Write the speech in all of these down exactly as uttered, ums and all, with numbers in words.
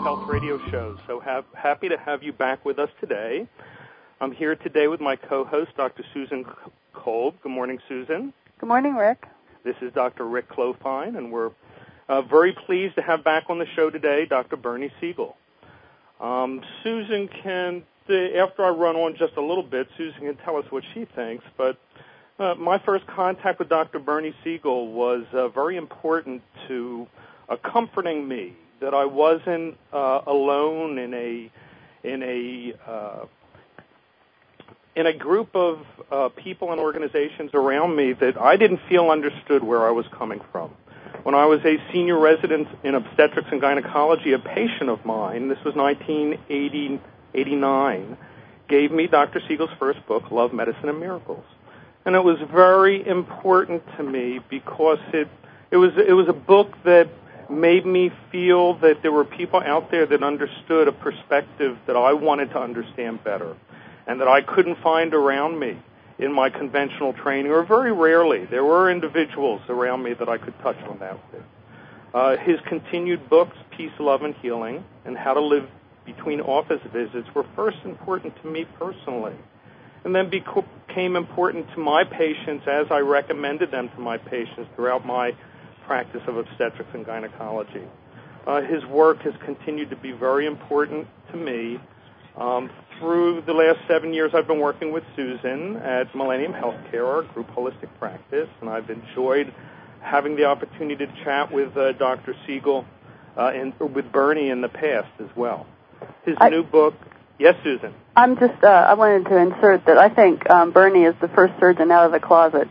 Health Radio Show. So have, happy to have you back with us today. I'm here today with my co-host, Doctor Susan Kolb. Good morning, Susan. Good morning, Rick. This is Doctor Rick Clofine, and we're uh, very pleased to have back on the show today Doctor Bernie Siegel. Um, Susan can, after I run on just a little bit, Susan can tell us what she thinks, but uh, my first contact with Doctor Bernie Siegel was uh, very important to uh, comforting me that I wasn't uh, alone in a in a uh, in a group of uh, people and organizations around me that I didn't feel understood where I was coming from. When I was a senior resident in obstetrics and gynecology, a patient of mine, this was nineteen eighty-nine, gave me Doctor Siegel's first book, Love, Medicine, and Miracles. And it was very important to me because it it was it was a book that made me feel that there were people out there that understood a perspective that I wanted to understand better and that I couldn't find around me in my conventional training, or very rarely. There were individuals around me that I could touch on that with. Uh, his continued books, Peace, Love, and Healing, and How to Live Between Office Visits, were first important to me personally, and then became important to my patients as I recommended them to my patients throughout my practice of obstetrics and gynecology. Uh, his work has continued to be very important to me. Um, through the last seven years, I've been working with Susan at Millennium Healthcare, our group holistic practice, and I've enjoyed having the opportunity to chat with uh, Doctor Siegel uh, and with Bernie in the past as well. His I, new book, yes, Susan? I'm just, uh, I wanted to insert that I think um, Bernie is the first surgeon out of the closet.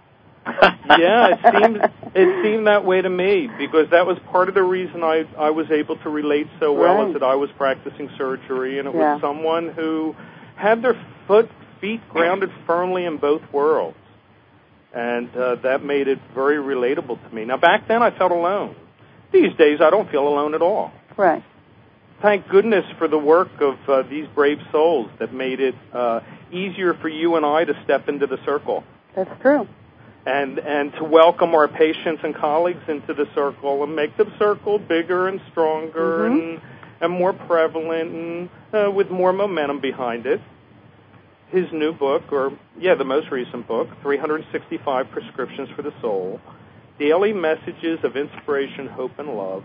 Yeah, it seemed it seemed that way to me, because that was part of the reason I, I was able to relate so well, right. is that I was practicing surgery, and it yeah. was someone who had their foot feet grounded firmly in both worlds, and uh, that made it very relatable to me. Now, back then I felt alone. These days I don't feel alone at all. Right. Thank goodness for the work of uh, these brave souls that made it uh, easier for you and I to step into the circle. That's true. And and to welcome our patients and colleagues into the circle and make the circle bigger and stronger mm-hmm. and and more prevalent and uh, with more momentum behind it. His new book, or yeah, the most recent book, three hundred sixty-five Prescriptions for the Soul, Daily Messages of Inspiration, Hope, and Love,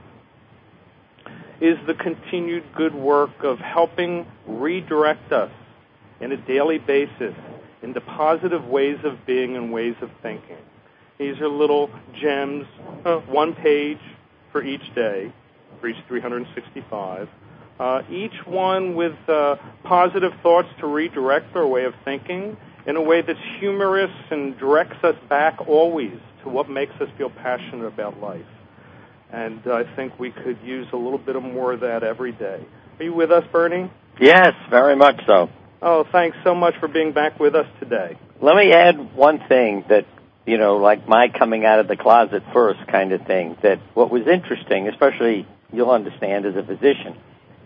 is the continued good work of helping redirect us on a daily basis into positive ways of being and ways of thinking. These are little gems, uh, one page for each day, for each three hundred sixty-five, uh, each one with uh, positive thoughts to redirect our way of thinking in a way that's humorous and directs us back always to what makes us feel passionate about life. And I think we could use a little bit of more of that every day. Are you with us, Bernie? Yes, very much so. Oh, thanks so much for being back with us today. Let me add one thing that, you know, like my coming out of the closet first kind of thing, that what was interesting, especially you'll understand as a physician,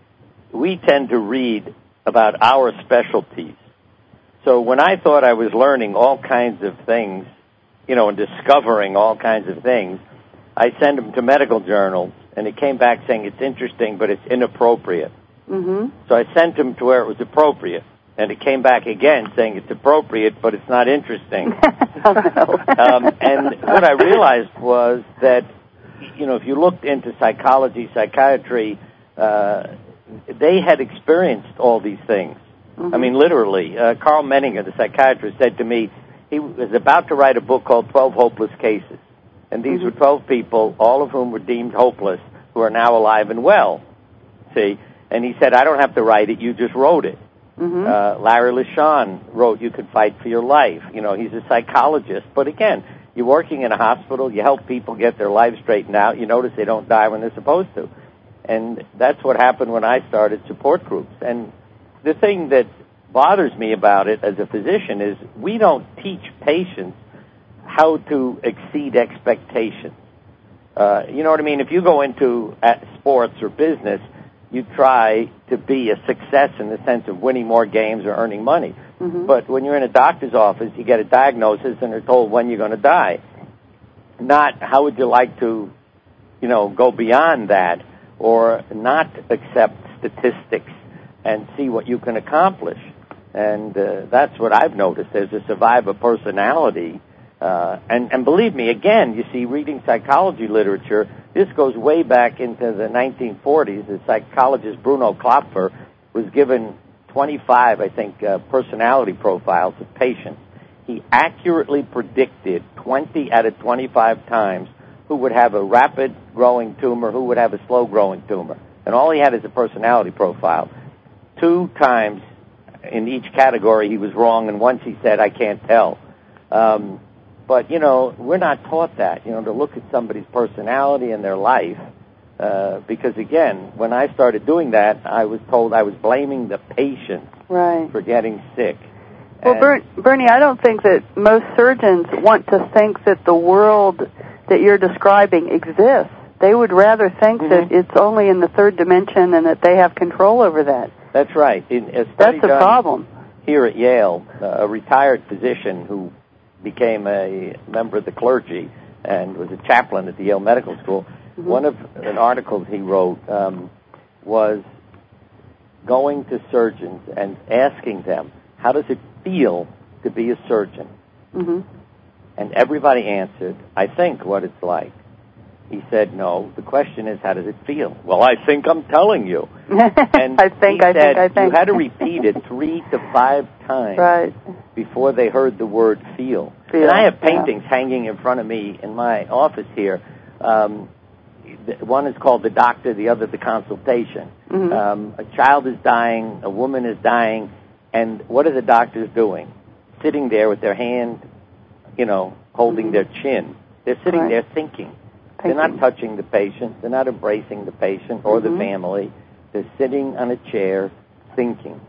we tend to read about our specialties. So when I thought I was learning all kinds of things, you know, and discovering all kinds of things, I sent them to medical journals, and it came back saying it's interesting, but it's inappropriate. Mm-hmm. So I sent them to where it was appropriate. And it came back again saying it's appropriate, but it's not interesting. oh, no. um, and what I realized was that, you know, if you looked into psychology, psychiatry, uh, they had experienced all these things. Mm-hmm. I mean, literally. Uh, Carl Menninger, the psychiatrist, said to me he was about to write a book called twelve Hopeless Cases. And these mm-hmm. were twelve people, all of whom were deemed hopeless, who are now alive and well. See? And he said, I don't have to write it, you just wrote it. Mm-hmm. Uh, Larry LeSean wrote You Could Fight for Your Life. You know, he's a psychologist. But again, you're working in a hospital, you help people get their lives straightened out, you notice they don't die when they're supposed to. And that's what happened when I started support groups. And the thing that bothers me about it as a physician is we don't teach patients how to exceed expectations. Uh, you know what I mean? If you go into at sports or business, you try to be a success in the sense of winning more games or earning money. Mm-hmm. But when you're in a doctor's office, you get a diagnosis and they're told when you're going to die. Not how would you like to, you know, go beyond that, or not accept statistics and see what you can accomplish. And uh, that's what I've noticed. There's a survivor personality. Uh, and, and believe me, again, you see, reading psychology literature, this goes way back into the nineteen forties. The psychologist Bruno Klopfer was given twenty-five, I think, uh, personality profiles of patients. He accurately predicted twenty out of twenty-five times who would have a rapid growing tumor, who would have a slow growing tumor. And all he had is a personality profile. Two times in each category he was wrong, and once he said, I can't tell. Um, but, you know, we're not taught that, you know, to look at somebody's personality and their life. Uh, because, again, when I started doing that, I was told I was blaming the patient right. for getting sick. Well, Ber- Bernie, I don't think that most surgeons want to think that the world that you're describing exists. They would rather think mm-hmm. that it's only in the third dimension and that they have control over that. That's right. In a That's the problem. Here at Yale, uh, a retired physician who became a member of the clergy and was a chaplain at the Yale Medical School, mm-hmm. one of the articles he wrote um, was going to surgeons and asking them, how does it feel to be a surgeon? Mm-hmm. And everybody answered, I think what it's like. He said, no, the question is, how does it feel? Well, I think I'm telling you. And I think, he I said think, I think. you had to repeat it three to five times right. before they heard the word feel. feel and I have paintings yeah. hanging in front of me in my office here. Um, one is called The Doctor, the other The Consultation. Mm-hmm. Um, a child is dying, a woman is dying, and what are the doctors doing? Sitting there with their hand, you know, holding mm-hmm. their chin. They're sitting right. there thinking. They're not touching the patient. They're not embracing the patient or mm-hmm. the family. They're sitting on a chair thinking.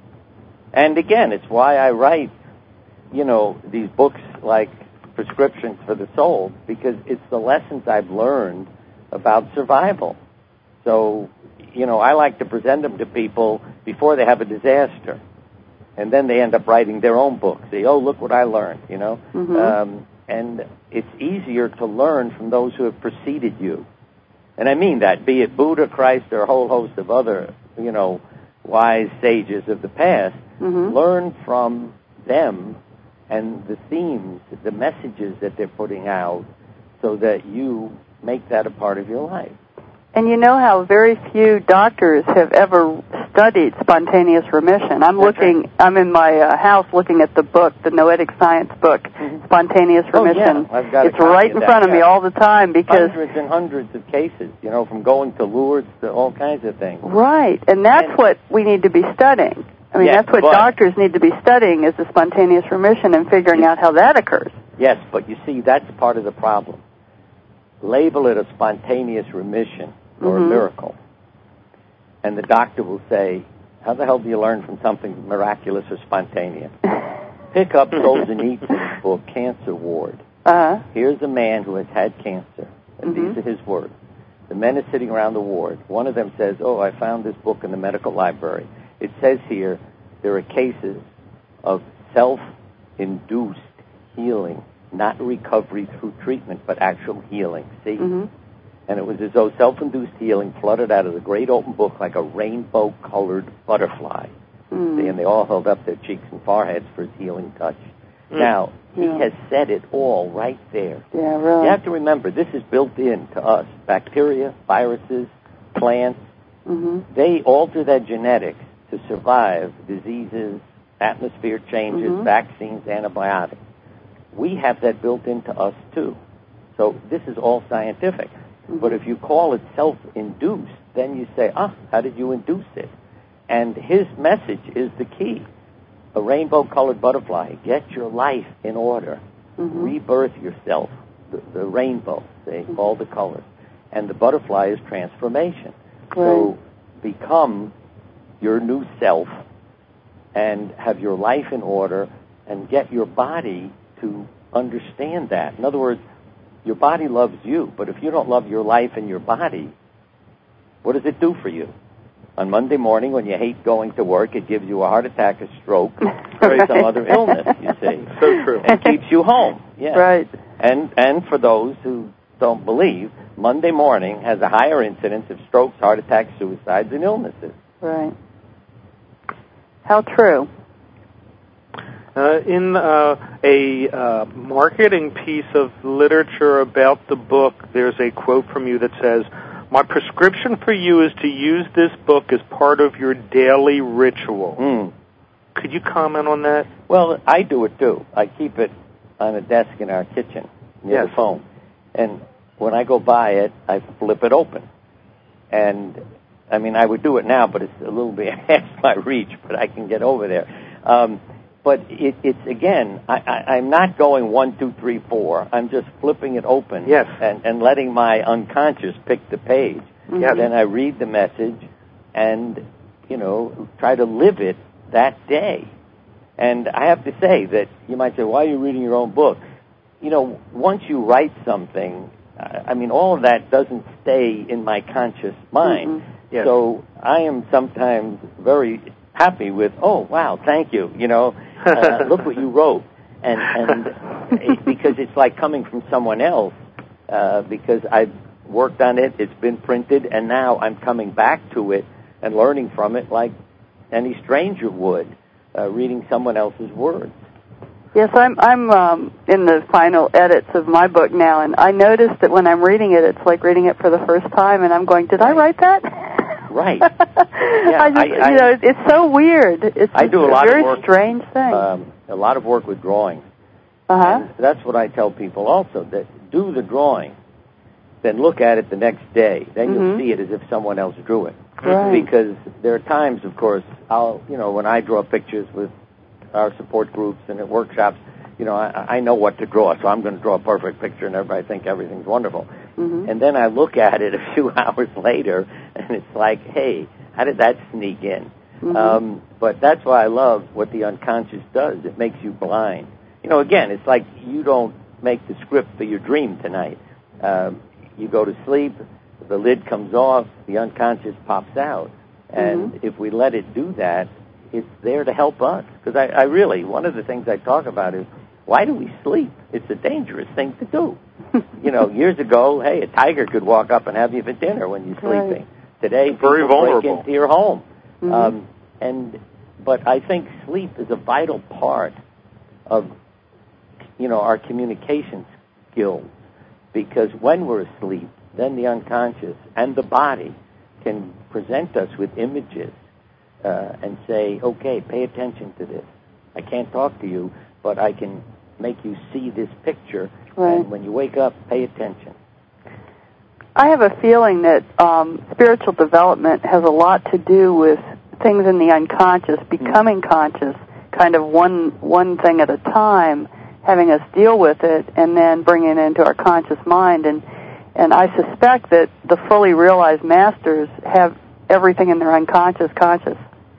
And again, it's why I write, you know, these books like Prescriptions for the Soul, because it's the lessons I've learned about survival. So, you know, I like to present them to people before they have a disaster. And then they end up writing their own books. Say, oh, look what I learned, you know. Mm-hmm. Um, and it's easier to learn from those who have preceded you. And I mean that, be it Buddha, Christ, or a whole host of other, you know, wise sages of the past. Mm-hmm. Learn from them and the themes, the messages that they're putting out, so that you make that a part of your life. And you know how very few doctors have ever studied spontaneous remission. I'm That's looking, right. I'm in my uh, house looking at the book, the Noetic Science book, mm-hmm. Spontaneous oh, Remission. Yeah. I've got it's right in of front that, of yeah. me all the time because... Hundreds and hundreds of cases, you know, from going to Lourdes to all kinds of things. Right, and that's and, what we need to be studying. I mean, yes, that's what but, doctors need to be studying is the spontaneous remission and figuring yes, out how that occurs. Yes, but you see, that's part of the problem. Label it a spontaneous remission or mm-hmm. a miracle. And the doctor will say, how the hell do you learn from something miraculous or spontaneous? Pick up Solzhenitsyn's book, Cancer Ward. Uh-huh. Here's a man who has had cancer, and mm-hmm. these are his words. The men are sitting around the ward. One of them says, oh, I found this book in the medical library. It says here there are cases of self-induced healing, not recovery through treatment, but actual healing. See? Mm-hmm. And it was as though self-induced healing flooded out of the great open book like a rainbow-colored butterfly. Mm. See, and they all held up their cheeks and foreheads for his healing touch. Mm. Now, he yeah. has said it all right there. Yeah, really. You have to remember, this is built in to us. Bacteria, viruses, plants, mm-hmm. they alter their genetics to survive diseases, atmosphere changes, mm-hmm. vaccines, antibiotics. We have that built into us, too. So this is all scientific. Mm-hmm. But if you call it self-induced, then you say, ah, how did you induce it? And his message is the key. A rainbow-colored butterfly. Get your life in order. Mm-hmm. Rebirth yourself. The, the rainbow, see, mm-hmm. all the colors. And the butterfly is transformation. Right. So become your new self and have your life in order and get your body to understand that. In other words, your body loves you, but if you don't love your life and your body, what does it do for you? On Monday morning, when you hate going to work, it gives you a heart attack, a stroke, or some other illness, you see. So true. And keeps you home. Yeah. Right. And and for those who don't believe, Monday morning has a higher incidence of strokes, heart attacks, suicides, and illnesses. Right. How true. Uh, in uh, a uh, marketing piece of literature about the book, there's a quote from you that says, "My prescription for you is to use this book as part of your daily ritual." Mm. Could you comment on that? Well, I do it too. I keep it on a desk in our kitchen near Yes. the phone. And when I go by it, I flip it open. And, I mean, I would do it now, but it's a little bit past my reach, but I can get over there. Um, but it, it's, again, I, I, I'm not going one, two, three, four. I'm just flipping it open Yes. and, and letting my unconscious pick the page. Yes. Then I read the message and, you know, try to live it that day. And I have to say that you might say, why are you reading your own book? You know, once you write something, I mean, all of that doesn't stay in my conscious mind. Mm-hmm. Yes. So I am sometimes very happy with, oh, wow, thank you. You know, uh, look what you wrote. And, and it, because it's like coming from someone else, uh, because I've worked on it, it's been printed, and now I'm coming back to it and learning from it like any stranger would, uh, reading someone else's words. Yes, I'm I'm um, in the final edits of my book now, and I noticed that when I'm reading it, it's like reading it for the first time, and I'm going, "Did I write that?" Right. Yeah, I just, I, I, you know, it's so weird. It's I do a lot a very of work, strange thing. Um, a lot of work with drawings. Uh-huh. And that's what I tell people also, that do the drawing, then look at it the next day. Then Mm-hmm. you'll see it as if someone else drew it. Right. Because there are times, of course, I'll, you know, when I draw pictures with our support groups and at workshops, you know, I, I know what to draw, so I'm going to draw a perfect picture and everybody think everything's wonderful. Mm-hmm. And then I look at it a few hours later, and it's like, hey, how did that sneak in? Mm-hmm. Um, but that's why I love what the unconscious does. It makes you blind. You know, again, it's like you don't make the script for your dream tonight. Um, you go to sleep, the lid comes off, the unconscious pops out. And Mm-hmm. if we let it do that, it's there to help us. Because I, I really, one of the things I talk about is, why do we sleep? It's a dangerous thing to do. You know, years ago, hey, a tiger could walk up and have you for dinner when you're sleeping. Right. Today, Very people break vulnerable. into your home. Mm-hmm. Um, and but I think sleep is a vital part of, you know, our communication skills, because when we're asleep, then the unconscious and the body can present us with images uh, and say, okay, pay attention to this. I can't talk to you, but I can make you see this picture, Right. and when you wake up, pay attention. I have a feeling that um, spiritual development has a lot to do with things in the unconscious, becoming mm-hmm. conscious, kind of one one thing at a time, having us deal with it, and then bringing it into our conscious mind. And and I suspect that the fully realized masters have everything in their unconscious conscious.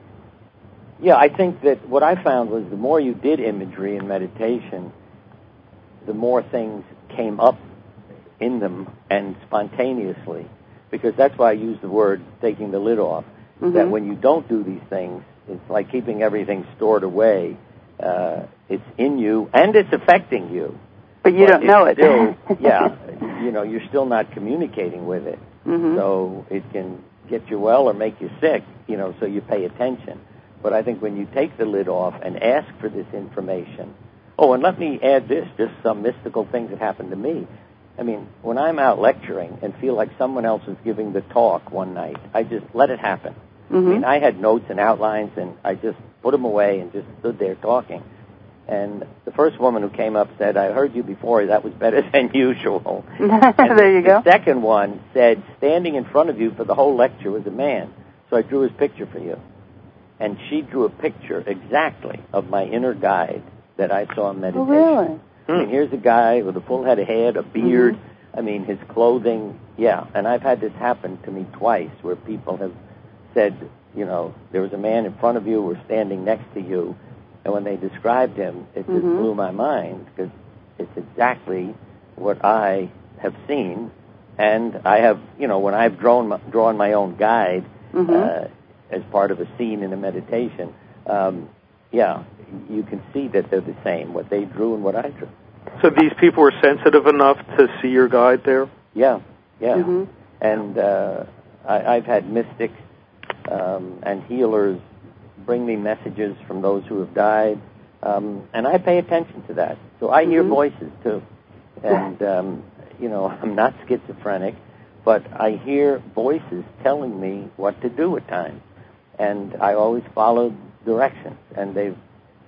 Yeah, I think that what I found was the more you did imagery and meditation, the more things came up in them and spontaneously, because that's why I use the word taking the lid off, mm-hmm. that when you don't do these things, it's like keeping everything stored away. Uh, it's in you, and it's affecting you. But you but don't know it. Still, yeah, you know, you're still not communicating with it. Mm-hmm. So it can get you well or make you sick, you know, so you pay attention. But I think when you take the lid off and ask for this information, oh, and let me add this, just some mystical things that happened to me. I mean, when I'm out lecturing and feel like someone else is giving the talk one night, I just let it happen. Mm-hmm. I mean, I had notes and outlines, and I just put them away and just stood there talking. And the first woman who came up said, I heard you before, that was better than usual. And there you the go. The second one said, standing in front of you for the whole lecture was a man, so I drew his picture for you. And she drew a picture exactly of my inner guide that I saw in meditation. Oh, really? I mean, here's a guy with a full head of hair, a beard. Mm-hmm. I mean, his clothing, yeah. And I've had this happen to me twice, where people have said, you know, there was a man in front of you or standing next to you, and when they described him, it just mm-hmm. blew my mind, because it's exactly what I have seen. And I have, you know, when I've drawn my, drawn my own guide, mm-hmm. uh, as part of a scene in a meditation, um, yeah, you can see that they're the same, what they drew and what I drew. So these people were sensitive enough to see your guide there? Yeah, yeah. Mm-hmm. And uh, I, I've had mystics um, and healers bring me messages from those who have died, um, and I pay attention to that. So I hear Mm-hmm. voices, too. And, um, you know, I'm not schizophrenic, but I hear voices telling me what to do at times. And I always follow directions. And they've,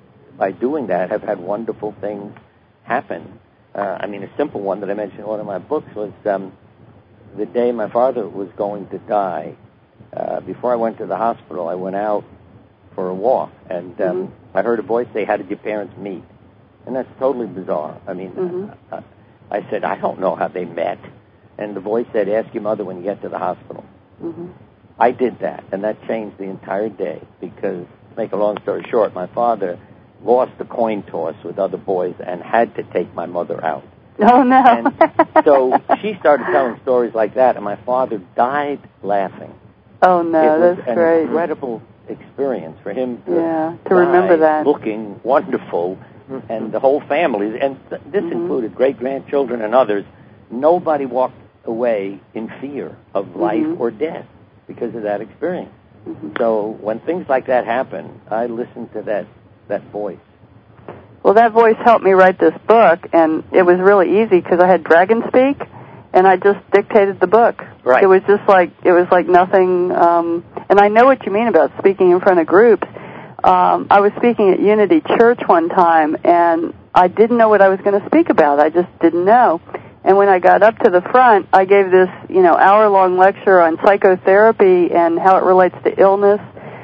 by doing that, have had wonderful things happen. Uh, I mean, a simple one that I mentioned in one of my books was um, the day my father was going to die. Uh, before I went to the hospital, I went out for a walk, and um, mm-hmm. I heard a voice say, "How did your parents meet?" And that's totally bizarre. I mean, mm-hmm. I, I said, "I don't know how they met." And the voice said, "Ask your mother when you get to the hospital." Mm-hmm. I did that, and that changed the entire day because, to make a long story short, my father lost the coin toss with other boys and had to take my mother out. Oh, no. And so she started telling stories like that, and my father died laughing. Oh, no, it was that's an great. incredible experience for him to, yeah, to remember that. looking wonderful, and the whole family, and th- this mm-hmm. included great-grandchildren and others. Nobody walked away in fear of life mm-hmm. or death because of that experience. Mm-hmm. So when things like that happen, I listen to that, that voice. Well, that voice helped me write this book, and it was really easy because I had Dragon Speak, and I just dictated the book. Right. It was just like, it was like nothing, um, and I know what you mean about speaking in front of groups. Um, I was speaking at Unity Church one time, and I didn't know what I was going to speak about. I just didn't know. And when I got up to the front, I gave this, you know, hour-long lecture on psychotherapy and how it relates to illness,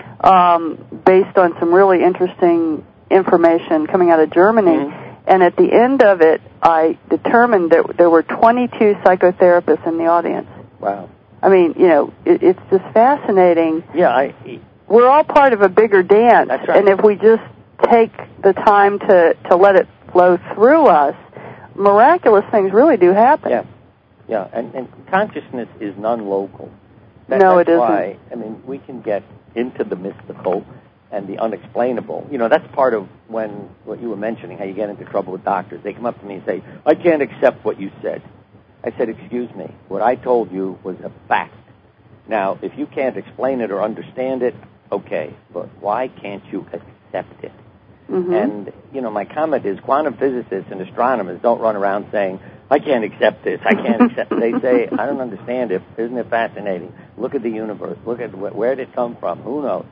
um, based on some really interesting information coming out of Germany. Mm-hmm. And at the end of it, I determined that there were twenty-two psychotherapists in the audience. Wow. I mean, you know, it, it's just fascinating. Yeah, I... We're all part of a bigger dance. That's right. And if we just take the time to, to let it flow through us, miraculous things really do happen. Yeah, yeah, and, and consciousness is non-local. That, no, that's it isn't. why, I mean, we can get into the mystical and the unexplainable. You know, that's part of when, what you were mentioning, how you get into trouble with doctors. They come up to me and say, "I can't accept what you said." I said, "Excuse me, what I told you was a fact. Now, if you can't explain it or understand it, okay, but why can't you accept it?" Mm-hmm. And, you know, my comment is quantum physicists and astronomers don't run around saying, "I can't accept this, I can't accept it." They say, "I don't understand it. Isn't it fascinating? Look at the universe. Look at wh- where did it come from? Who knows?"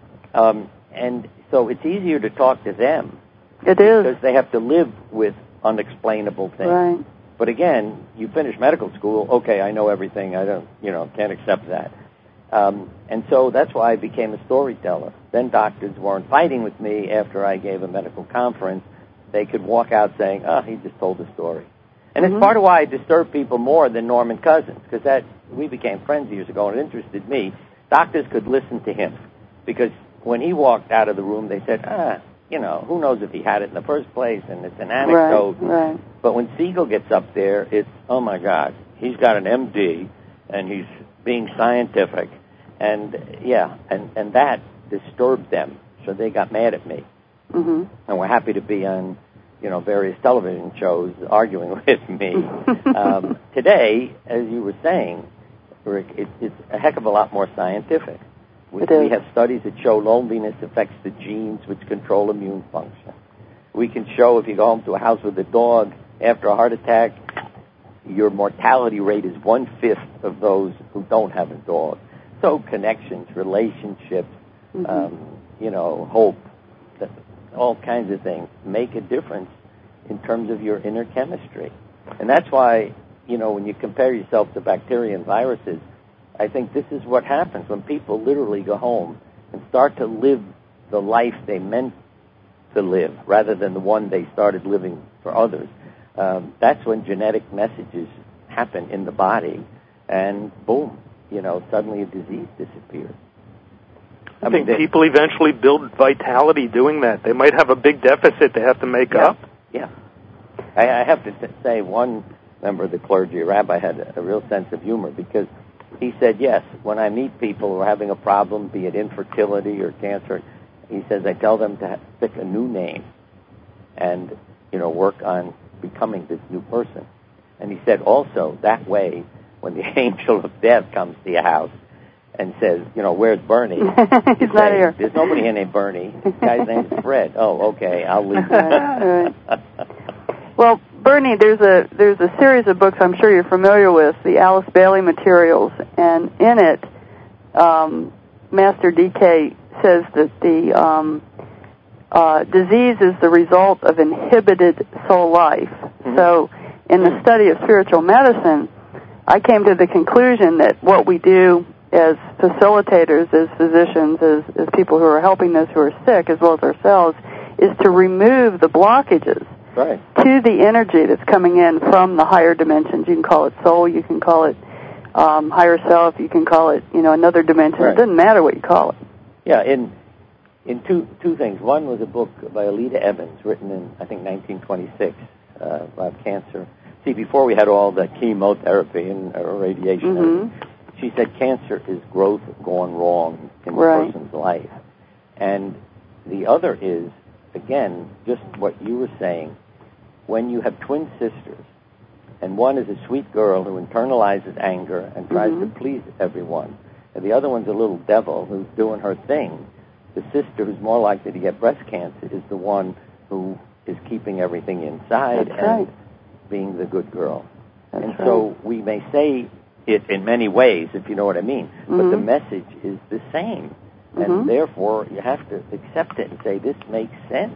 Um, and so it's easier to talk to them. It because is. Because they have to live with unexplainable things. Right. But again, you finish medical school, okay, I know everything. I don't, you know, can't accept that. Um, and so that's why I became a storyteller. Then doctors weren't fighting with me after I gave a medical conference. They could walk out saying, "Oh, he just told a story." And mm-hmm. it's part of why I disturb people more than Norman Cousins, because that we became friends years ago, and it interested me. Doctors could listen to him, because when he walked out of the room, they said, ah, you know, who knows if he had it in the first place, and it's an anecdote. Right, right. But when Siegel gets up there, it's, oh, my God, he's got an M D, and he's being scientific. And, yeah, and, and that disturbed them, so they got mad at me. Mm-hmm. And we're happy to be on, you know, various television shows arguing with me. um, today, as you were saying, Rick, it, it's a heck of a lot more scientific. We, it is. we have studies that show loneliness affects the genes which control immune function. We can show if you go home to a house with a dog after a heart attack, your mortality rate is one-fifth of those who don't have a dog. So connections, relationships, mm-hmm. um, you know, hope, all kinds of things make a difference in terms of your inner chemistry. And that's why, you know, when you compare yourself to bacteria and viruses, I think this is what happens when people literally go home and start to live the life they meant to live rather than the one they started living for others. Um, that's when genetic messages happen in the body, and boom, you know, suddenly a disease disappears. I, I think mean, people eventually build vitality doing that. They might have a big deficit they have to make yeah, up. Yeah. I, I have to t- say one member of the clergy, a rabbi, had a, a real sense of humor because he said, yes, when I meet people who are having a problem, be it infertility or cancer, he says, I tell them to pick a new name and, you know, work on becoming this new person. And he said also, that way, when the angel of death comes to your house and says, you know, where's Bernie? He's say, not here. There's nobody here named Bernie. This guy's name is Fred. Oh, okay, I'll leave. Right. Well, Bernie, there's a there's a series of books I'm sure you're familiar with, the Alice Bailey Materials, and in it, um, Master D K says that the um, uh, disease is the result of inhibited soul life. Mm-hmm. So, in the study of spiritual medicine, I came to the conclusion that what we do as facilitators, as physicians, as, as people who are helping those who are sick, as well as ourselves, is to remove the blockages right. to the energy that's coming in from the higher dimensions. You can call it soul, you can call it um, higher self, you can call it, you know, another dimension. Right. It doesn't matter what you call it. Yeah, in in two two things. One was a book by Alida Evans, written in, I think, nineteen twenty-six, uh, about cancer. See, before we had all the chemotherapy and uh, radiation, Mm-hmm. she said cancer is growth gone wrong in the Right. person's life. And the other is, again, just what you were saying, when you have twin sisters, and one is a sweet girl who internalizes anger and tries Mm-hmm. to please everyone, and the other one's a little devil who's doing her thing, the sister who's more likely to get breast cancer is the one who is keeping everything inside That's and right. being the good girl. That's and right. so we may say it in many ways, if you know what I mean, Mm-hmm. but the message is the same. And Mm-hmm. therefore, you have to accept it and say, this makes sense.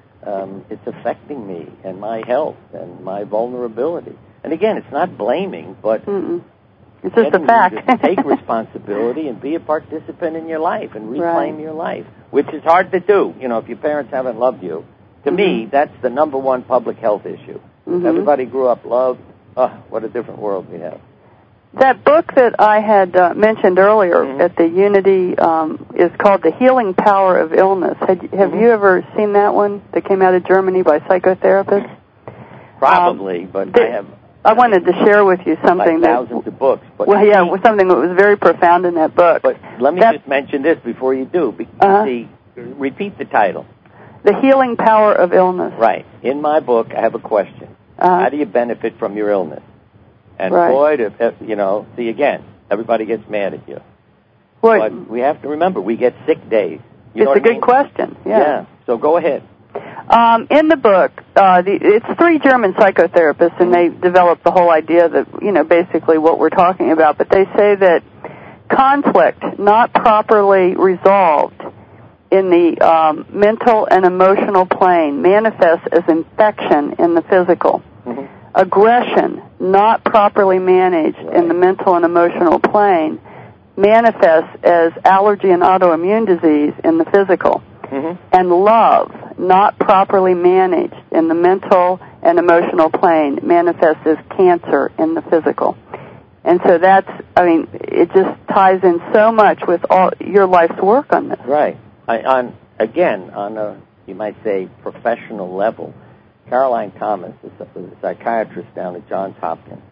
Um, it's affecting me and my health and my vulnerability. And again, it's not blaming, but Mm-mm. It's just a getting fact. you to take responsibility and be a participant in your life and reclaim Right. your life, which is hard to do. You know, if your parents haven't loved you, to Mm-hmm. me, that's the number one public health issue. Mm-hmm. Everybody grew up loved. Oh, what a different world we have. That book that I had uh, mentioned earlier Mm-hmm. at the Unity um, is called The Healing Power of Illness. Had, have Mm-hmm. you ever seen that one that came out of Germany by psychotherapists? Probably, Um, but the, I have I wanted to share with you something like that... thousands of books. But Well, yeah, it was something that was very profound in that book. But let me that, just mention this before you do. Be, uh-huh. see, repeat the title. The Healing Power of Illness. Right. In my book, I have a question. Uh-huh. How do you benefit from your illness? And Right. boy, if, if, you know, see again, everybody gets mad at you. Well, But we have to remember, we get sick days. You it's know a what I good mean? question. Yeah. Yeah. So go ahead. Um, in the book, uh, the, it's three German psychotherapists, and they developed the whole idea that, you know, basically what we're talking about. But they say that conflict not properly resolved in the um, mental and emotional plane manifests as infection in the physical. Mm-hmm. Aggression not properly managed Right. in the mental and emotional plane manifests as allergy and autoimmune disease in the physical. Mm-hmm. And love, not properly managed in the mental and emotional plane, manifests as cancer in the physical. And so that's, I mean, it just ties in so much with all your life's work on this. Right. I, on again, on a, you might say, professional level, Caroline Thomas, a, a psychiatrist down at Johns Hopkins,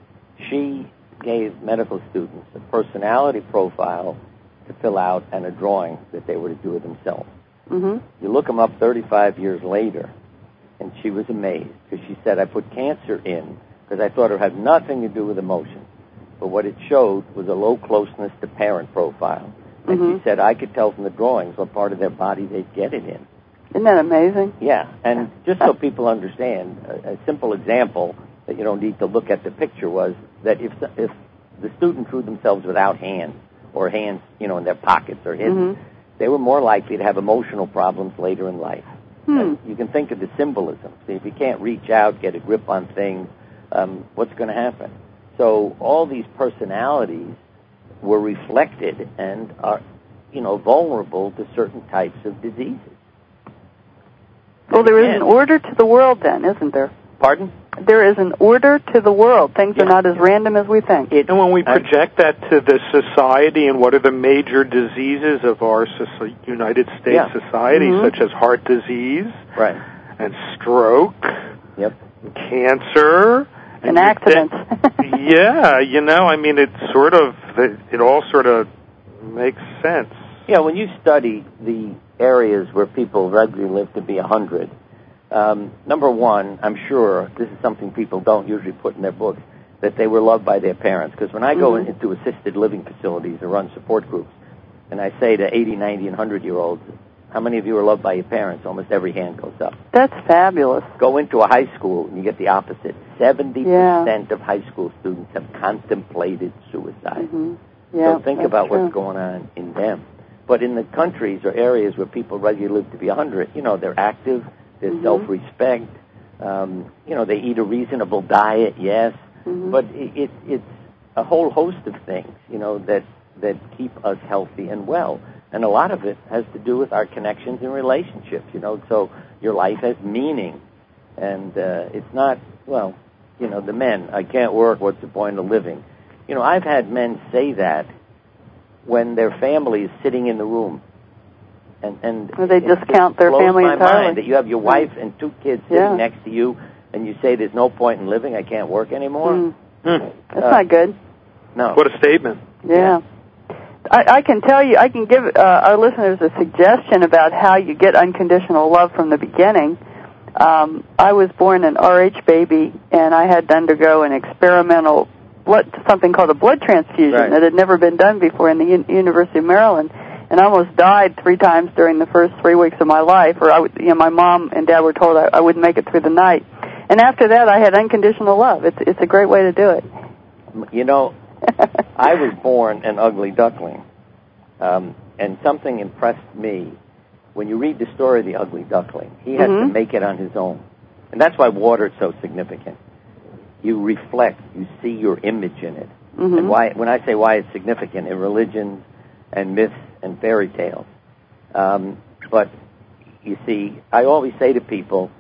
she gave medical students a personality profile to fill out and a drawing that they were to do it themselves. Mm-hmm. You look them up thirty-five years later, and she was amazed because she said, I put cancer in because I thought it had nothing to do with emotion. But what it showed was a low closeness to parent profile. And Mm-hmm. she said, I could tell from the drawings what part of their body they'd get it in. Isn't that amazing? Yeah, and just so people understand, a, a simple example that you don't need to look at the picture was that if if the student drew themselves without hands or hands, you know, in their pockets or hidden, Mm-hmm. they were more likely to have emotional problems later in life. Hmm. And you can think of the symbolism. See, if you can't reach out, get a grip on things, um, what's going to happen? So all these personalities were reflected and are, you know, vulnerable to certain types of diseases. Well, there is And, an order to the world then, isn't there? Pardon? There is an order to the world. Things Yeah. are not as random as we think. It, And when we I- project that to the society and what are the major diseases of our soci- United States Yeah. society, Mhm. such as heart disease Right. and stroke, Yep. and cancer, And you accidents. think- yeah, you know, I mean, it sort of, it all sort of makes sense. Yeah, when you study the areas where people regularly live to be one hundred, Um, number one, I'm sure this is something people don't usually put in their books, that they were loved by their parents. Because when I go mm-hmm. into assisted living facilities or run support groups, and I say to eighty, ninety, and one hundred-year-olds, how many of you are loved by your parents? Almost every hand goes up. That's fabulous. Go into a high school, and you get the opposite. seventy percent yeah. of high school students have contemplated suicide. Mm-hmm. Yeah, so think that's about true. what's going on in them. But in the countries or areas where people regularly live to be one hundred, you know, they're active, there's mm-hmm. self-respect, um, you know, they eat a reasonable diet, yes, mm-hmm. but it, it, it's a whole host of things, you know, that, that keep us healthy and well. And a lot of it has to do with our connections and relationships, you know, so your life has meaning. And uh, it's not, well, you know, the men, I can't work, what's the point of living? You know, I've had men say that when their family is sitting in the room. And, and or they discount their family entirely. It blows my mind entirely. that you have your wife and two kids sitting yeah. next to you, and you say there's no point in living, I can't work anymore. Mm. Mm. That's uh, not good. No. What a statement. Yeah. I, I can tell you, I can give uh, our listeners a suggestion about how you get unconditional love from the beginning. Um, I was born an R H baby, and I had to undergo an experimental blood, something called a blood transfusion right. that had never been done before in the U- University of Maryland. And I almost died three times during the first three weeks of my life, or I would, you know, my mom and dad were told I, I wouldn't make it through the night. And after that, I had unconditional love. It's it's a great way to do it. You know, I was born an ugly duckling, um, and something impressed me. When you read the story of the ugly duckling, he had mm-hmm. to make it on his own. And that's why water is so significant. You reflect, you see your image in it. Mm-hmm. And why, when I say why it's significant, in religions and myths and fairy tales. Um, but, you see, I always say to people,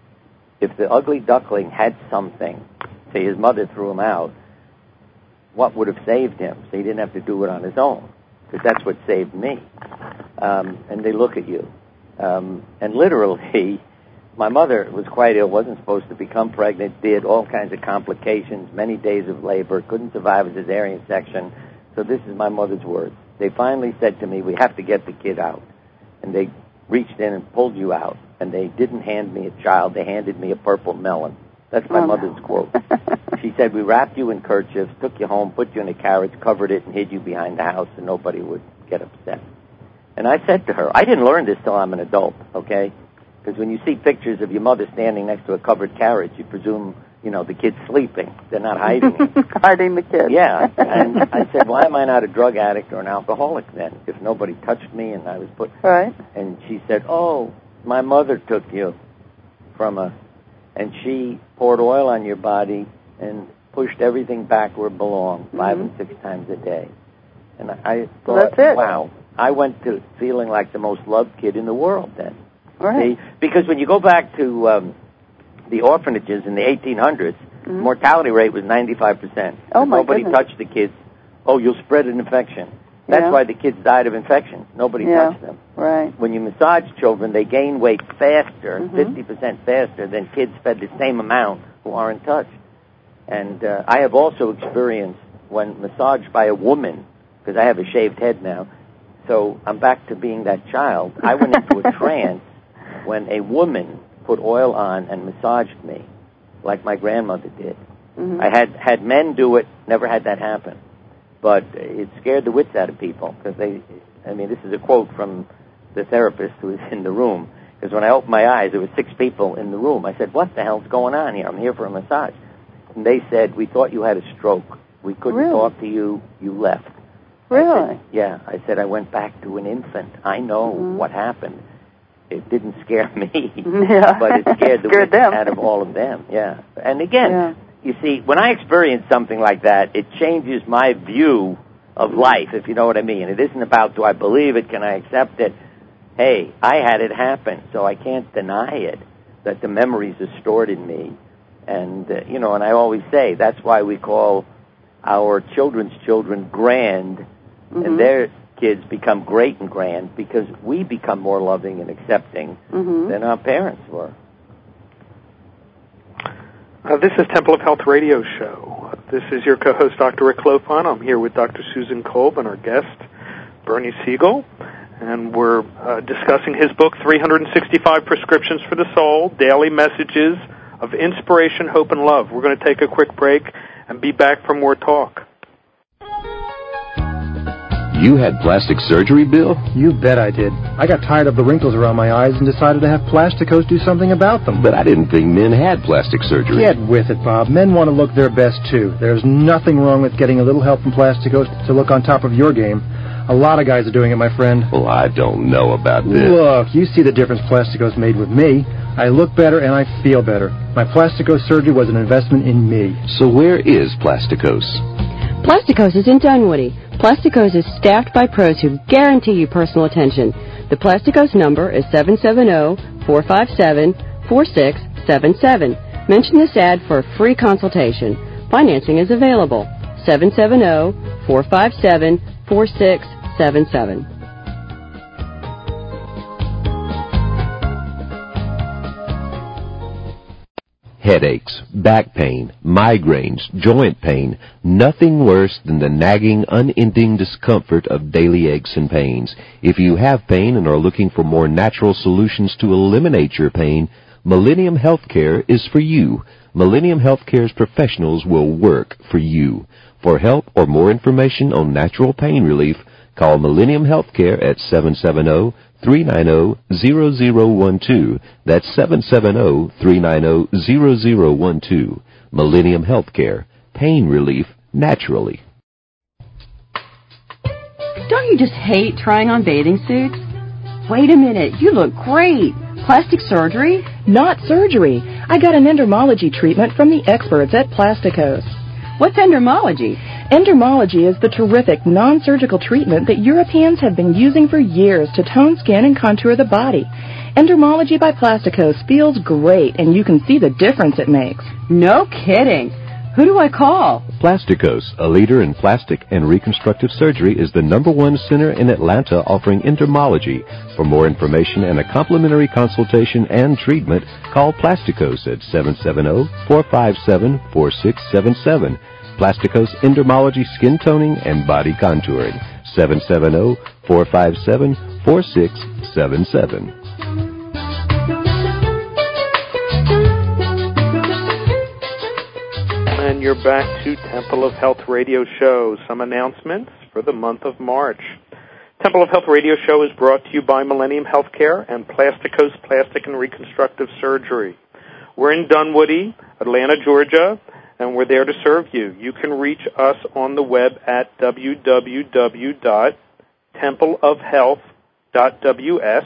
if the ugly duckling had something, say his mother threw him out, what would have saved him? So he didn't have to do it on his own, because that's what saved me. Um, and they look at you. Um, and literally, my mother was quite ill, wasn't supposed to become pregnant, did all kinds of complications, many days of labor, couldn't survive a cesarean section. So this is my mother's words. They finally said to me, we have to get the kid out. And they reached in and pulled you out. And they didn't hand me a child, they handed me a purple melon. That's my oh, mother's no. quote. She said, we wrapped you in kerchiefs, took you home, put you in a carriage, covered it, and hid you behind the house, and nobody would get upset. And I said to her, I didn't learn this till I'm an adult, okay? Because when you see pictures of your mother standing next to a covered carriage, you presume, you know, the kid's sleeping. They're not hiding it. Hiding the kid. Yeah. And I said, why am I not a drug addict or an alcoholic then, if nobody touched me and I was put... Right. And she said, oh, my mother took you from a... And she poured oil on your body and pushed everything back where it belonged, mm-hmm. five and six times a day. And I thought, That's it. wow, I went to feeling like the most loved kid in the world then. Right. See? Because when you go back to um, the orphanages in the eighteen hundreds, mm-hmm. mortality rate was ninety-five percent. Oh, my Nobody goodness. touched the kids. Oh, you'll spread an infection. That's yeah. why the kids died of infections. Nobody yeah. touched them. Right. When you massage children, they gain weight faster, mm-hmm. fifty percent faster than kids fed the same amount who aren't touched. And uh, I have also experienced when massaged by a woman, because I have a shaved head now, so I'm back to being that child. I went into a trance when a woman put oil on and massaged me, like my grandmother did. Mm-hmm. I had had men do it, never had that happen. But it scared the wits out of people, because they, I mean, this is a quote from the therapist who was in the room, because when I opened my eyes, there were six people in the room. I said, what the hell's going on here? I'm here for a massage. And they said, we thought you had a stroke. We couldn't really? talk to you. You left. Really? I said, yeah. I said, I went back to an infant. I know mm-hmm. what happened. It didn't scare me, yeah. but it scared the scared wits them. out of all of them. Yeah. And again, yeah. you see, when I experience something like that, it changes my view of life, if you know what I mean. It isn't about, do I believe it, can I accept it? Hey, I had it happen, so I can't deny it, that the memories are stored in me. And, uh, you know, and I always say, that's why we call our children's children grand, mm-hmm. and their kids become great and grand, because we become more loving and accepting mm-hmm. than our parents were. Uh, this is Temple of Health Radio Show. This is your co-host, Doctor Rick Clofon. I'm here with Doctor Susan Kolb and our guest, Bernie Siegel. and we're uh, discussing his book, three hundred sixty-five Prescriptions for the Soul, Daily Messages of Inspiration, Hope, and Love. We're going to take a quick break and be back for more talk. You had plastic surgery, Bill? You bet I did. I got tired of the wrinkles around my eyes and decided to have Plasticos do something about them. But I didn't think men had plastic surgery. Get with it, Bob. Men want to look their best, too. There's nothing wrong with getting a little help from Plasticos to look on top of your game. A lot of guys are doing it, my friend. Well, I don't know about this. Look, you see the difference Plasticos made with me. I look better and I feel better. My Plasticos surgery was an investment in me. So where is Plasticos? Plasticos is in Dunwoody. Plasticos is staffed by pros who guarantee you personal attention. The Plasticos number is seven seven zero, four five seven, four six seven seven. Mention this ad for a free consultation. Financing is available. seven seven zero, four five seven, four six seven seven. Headaches, back pain, migraines, joint pain, nothing worse than the nagging, unending discomfort of daily aches and pains. If you have pain and are looking for more natural solutions to eliminate your pain, Millennium Healthcare is for you. Millennium Healthcare's professionals will work for you. For help or more information on natural pain relief, call Millennium Healthcare at seven seven zero, three nine zero, zero zero one two. That's seven seven zero, three nine zero, zero zero one two. Millennium Healthcare. Pain relief naturally. Don't you just hate trying on bathing suits? Wait a minute, you look great. Plastic surgery? Not surgery. I got an endermology treatment from the experts at Plasticos. What's endermology? Endermology is the terrific non-surgical treatment that Europeans have been using for years to tone skin and contour the body. Endermology by Plasticos feels great, and you can see the difference it makes. No kidding. Who do I call? Plasticos, a leader in plastic and reconstructive surgery, is the number one center in Atlanta offering endermology. For more information and a complimentary consultation and treatment, call Plasticos at seven seven zero, four five seven, four six seven seven. Plasticos Endermology Skin Toning and Body Contouring, seven seven zero, four five seven, four six seven seven. And you're back to Temple of Health Radio Show. Some announcements for the month of March. Temple of Health Radio Show is brought to you by Millennium Healthcare and Plasticos Plastic and Reconstructive Surgery. We're in Dunwoody, Atlanta, Georgia, and we're there to serve you. You can reach us on the web at w w w dot temple of health dot w s.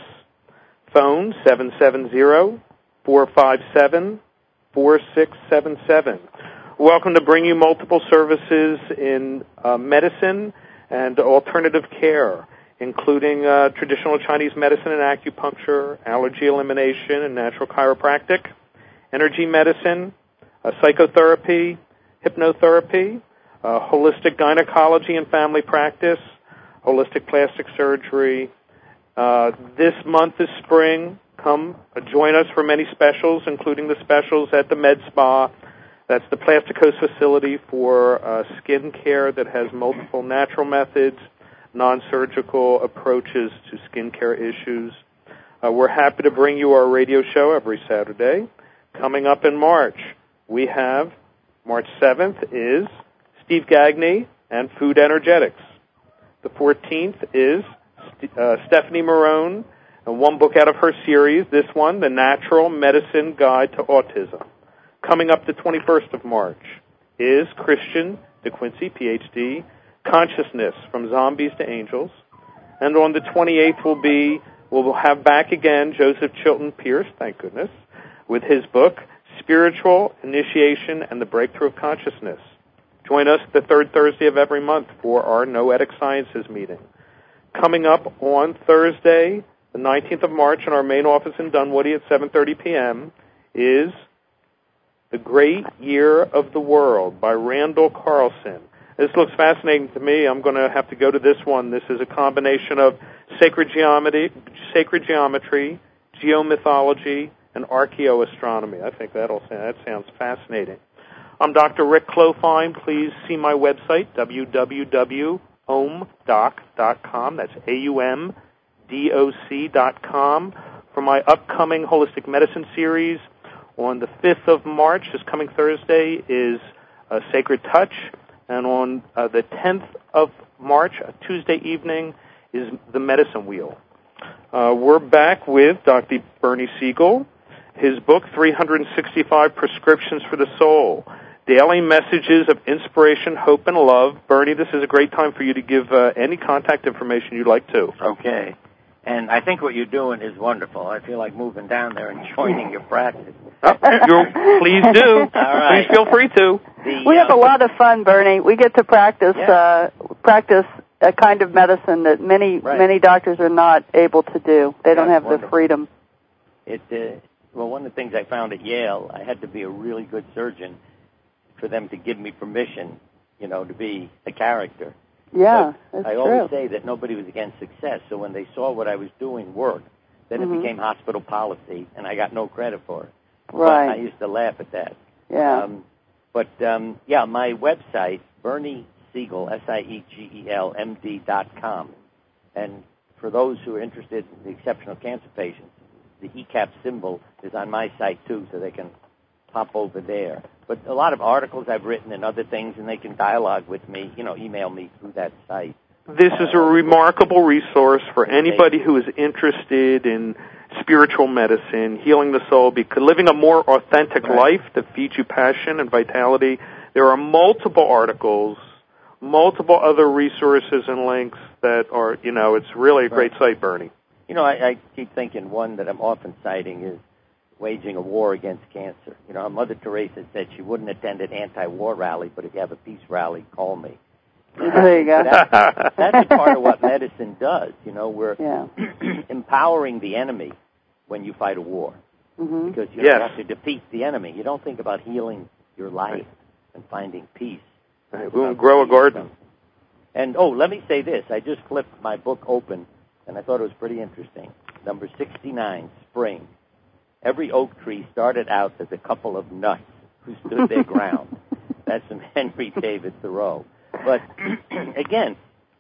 Phone seven seven zero, four five seven, four six seven seven. Welcome to bring you multiple services in uh, medicine and alternative care, including uh, traditional Chinese medicine and acupuncture, allergy elimination and natural chiropractic, energy medicine, uh, psychotherapy, hypnotherapy, uh, holistic gynecology and family practice, holistic plastic surgery. Uh, this month is spring. Come uh, join us for many specials, including the specials at the Med Spa. That's the Plasticos facility for uh, skin care that has multiple natural methods, non-surgical approaches to skin care issues. Uh, we're happy to bring you our radio show every Saturday. Coming up in March, we have March seventh is Steve Gagne and Food Energetics. The fourteenth is uh, Stephanie Marone, and one book out of her series, this one, The Natural Medicine Guide to Autism. Coming up the twenty-first of March is Christian DeQuincy, P H D, Consciousness from Zombies to Angels. And on the twenty-eighth will be, we'll have back again Joseph Chilton Pierce, thank goodness, with his book, Spiritual Initiation and the Breakthrough of Consciousness. Join us the third Thursday of every month for our Noetic Sciences meeting. Coming up on Thursday, the nineteenth of March, in our main office in Dunwoody at seven thirty p.m. is The Great Year of the World by Randall Carlson. This looks fascinating to me. I'm going to have to go to this one. This is a combination of sacred geometry, sacred geometry, geomythology, and archaeoastronomy. I think that'll that sounds fascinating. I'm Doctor Rick Clofine. Please see my website, w w w dot aum doc dot com. That's A U M doc dot com for my upcoming holistic medicine series. On the fifth of March, this coming Thursday, is uh, Sacred Touch, and on uh, the tenth of March, a Tuesday evening, is The Medicine Wheel. Uh, we're back with Doctor Bernie Siegel, his book, three hundred sixty-five Prescriptions for the Soul, Daily Messages of Inspiration, Hope, and Love. Bernie, this is a great time for you to give uh, any contact information you'd like to. Okay. And I think what you're doing is wonderful. I feel like moving down there and joining your practice. Oh, you're, please do. All right. Please feel free to. The, we have uh, a lot of fun, Bernie. We get to practice yeah. uh, practice a kind of medicine that many right. many doctors are not able to do. They don't That's have wonderful. the freedom. It uh, well, one of the things I found at Yale, I had to be a really good surgeon for them to give me permission, you know, to be a character. Yeah, but that's I true. always say that nobody was against success. So when they saw what I was doing work, then mm-hmm. it became hospital policy, and I got no credit for it. Right. But I used to laugh at that. Yeah. Um, but um, yeah, my website, Bernie Siegel, S I E G E L M D dot com, and for those who are interested in the exceptional cancer patients, the E CAP symbol is on my site too, so they can pop over there. But a lot of articles I've written and other things, and they can dialogue with me, you know, email me through that site. This is a remarkable resource for anybody who is interested in spiritual medicine, healing the soul, because living a more authentic right. life that feeds you passion and vitality. There are multiple articles, multiple other resources and links that are, you know, it's really a great right. site, Bernie. You know, I, I keep thinking one that I'm often citing is waging a war against cancer. You know, Mother Teresa said she wouldn't attend an anti-war rally, but if you have a peace rally, call me. There you go. That, that's a part of what medicine does. You know, we're yeah. empowering the enemy when you fight a war. Mm-hmm. Because you yes. have to defeat the enemy. You don't think about healing your life right. and finding peace. Right. We'll grow a garden. And, oh, let me say this. I just flipped my book open, and I thought it was pretty interesting. Number sixty-nine, Spring. Every oak tree started out as a couple of nuts who stood their ground. That's from Henry David Thoreau. But, again,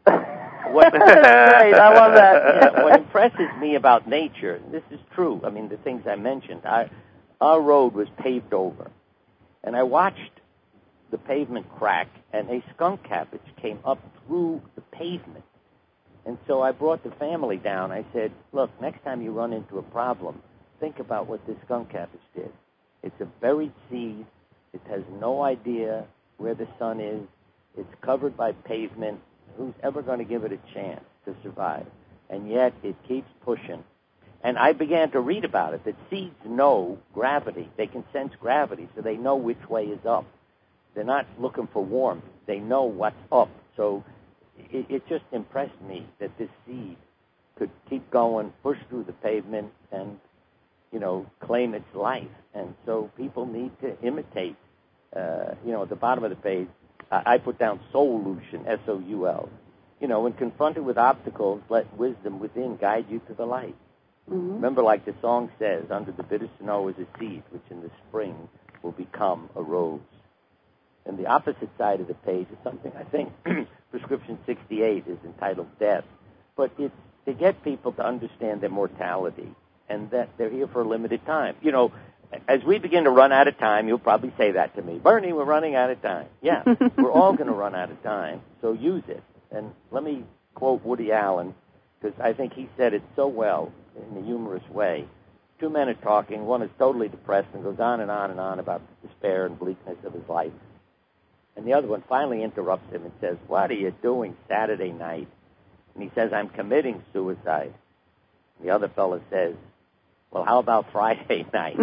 what, That's great. I love that. Yeah, what impresses me about nature, this is true, I mean, the things I mentioned, I, our road was paved over. And I watched the pavement crack, and a skunk cabbage came up through the pavement. And so I brought the family down. I said, look, next time you run into a problem, think about what this skunk cabbage did. It's a buried seed. It has no idea where the sun is. It's covered by pavement. Who's ever going to give it a chance to survive? And yet it keeps pushing. And I began to read about it, that seeds know gravity. They can sense gravity, so they know which way is up. They're not looking for warmth. They know what's up. So it, it just impressed me that this seed could keep going, push through the pavement, and, you know, claim its life. And so people need to imitate. Uh, you know, at the bottom of the page, I, I put down solution, S O U L. You know, when confronted with obstacles, let wisdom within guide you to the light. Mm-hmm. Remember, like the song says, under the bitter snow is a seed, which in the spring will become a rose. And the opposite side of the page is something I think prescription sixty-eight is entitled Death. But it's to get people to understand their mortality and that they're here for a limited time. You know, as we begin to run out of time, you'll probably say that to me. Bernie, we're running out of time. Yeah, we're all going to run out of time, so use it. And let me quote Woody Allen, because I think he said it so well in a humorous way. Two men are talking. One is totally depressed and goes on and on and on about the despair and bleakness of his life. And the other one finally interrupts him and says, what are you doing Saturday night? And he says, I'm committing suicide. And the other fellow says, well, how about Friday night?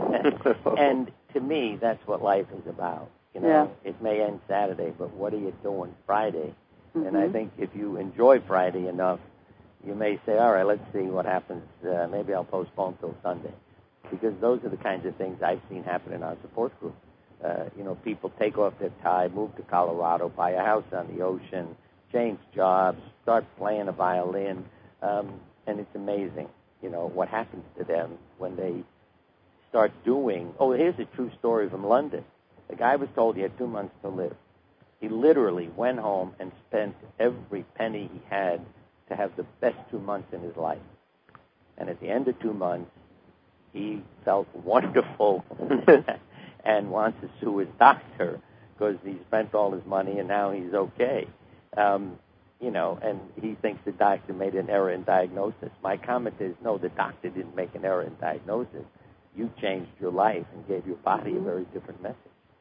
And to me, that's what life is about. You know, yeah. It may end Saturday, but what are you doing Friday? Mm-hmm. And I think if you enjoy Friday enough, you may say, all right, let's see what happens. Uh, maybe I'll postpone till Sunday. Because those are the kinds of things I've seen happen in our support group. Uh, you know, people take off their tie, move to Colorado, buy a house on the ocean, change jobs, start playing a violin, um, and it's amazing, you know, what happens to them when they start doing. Oh, here's a true story from London. The guy was told he had two months to live. He literally went home and spent every penny he had to have the best two months in his life. And at the end of two months, he felt wonderful and wants to sue his doctor because he spent all his money and now he's okay. Um, you know, and he thinks the doctor made an error in diagnosis. My comment is, no, the doctor didn't make an error in diagnosis. You changed your life and gave your body a very different message.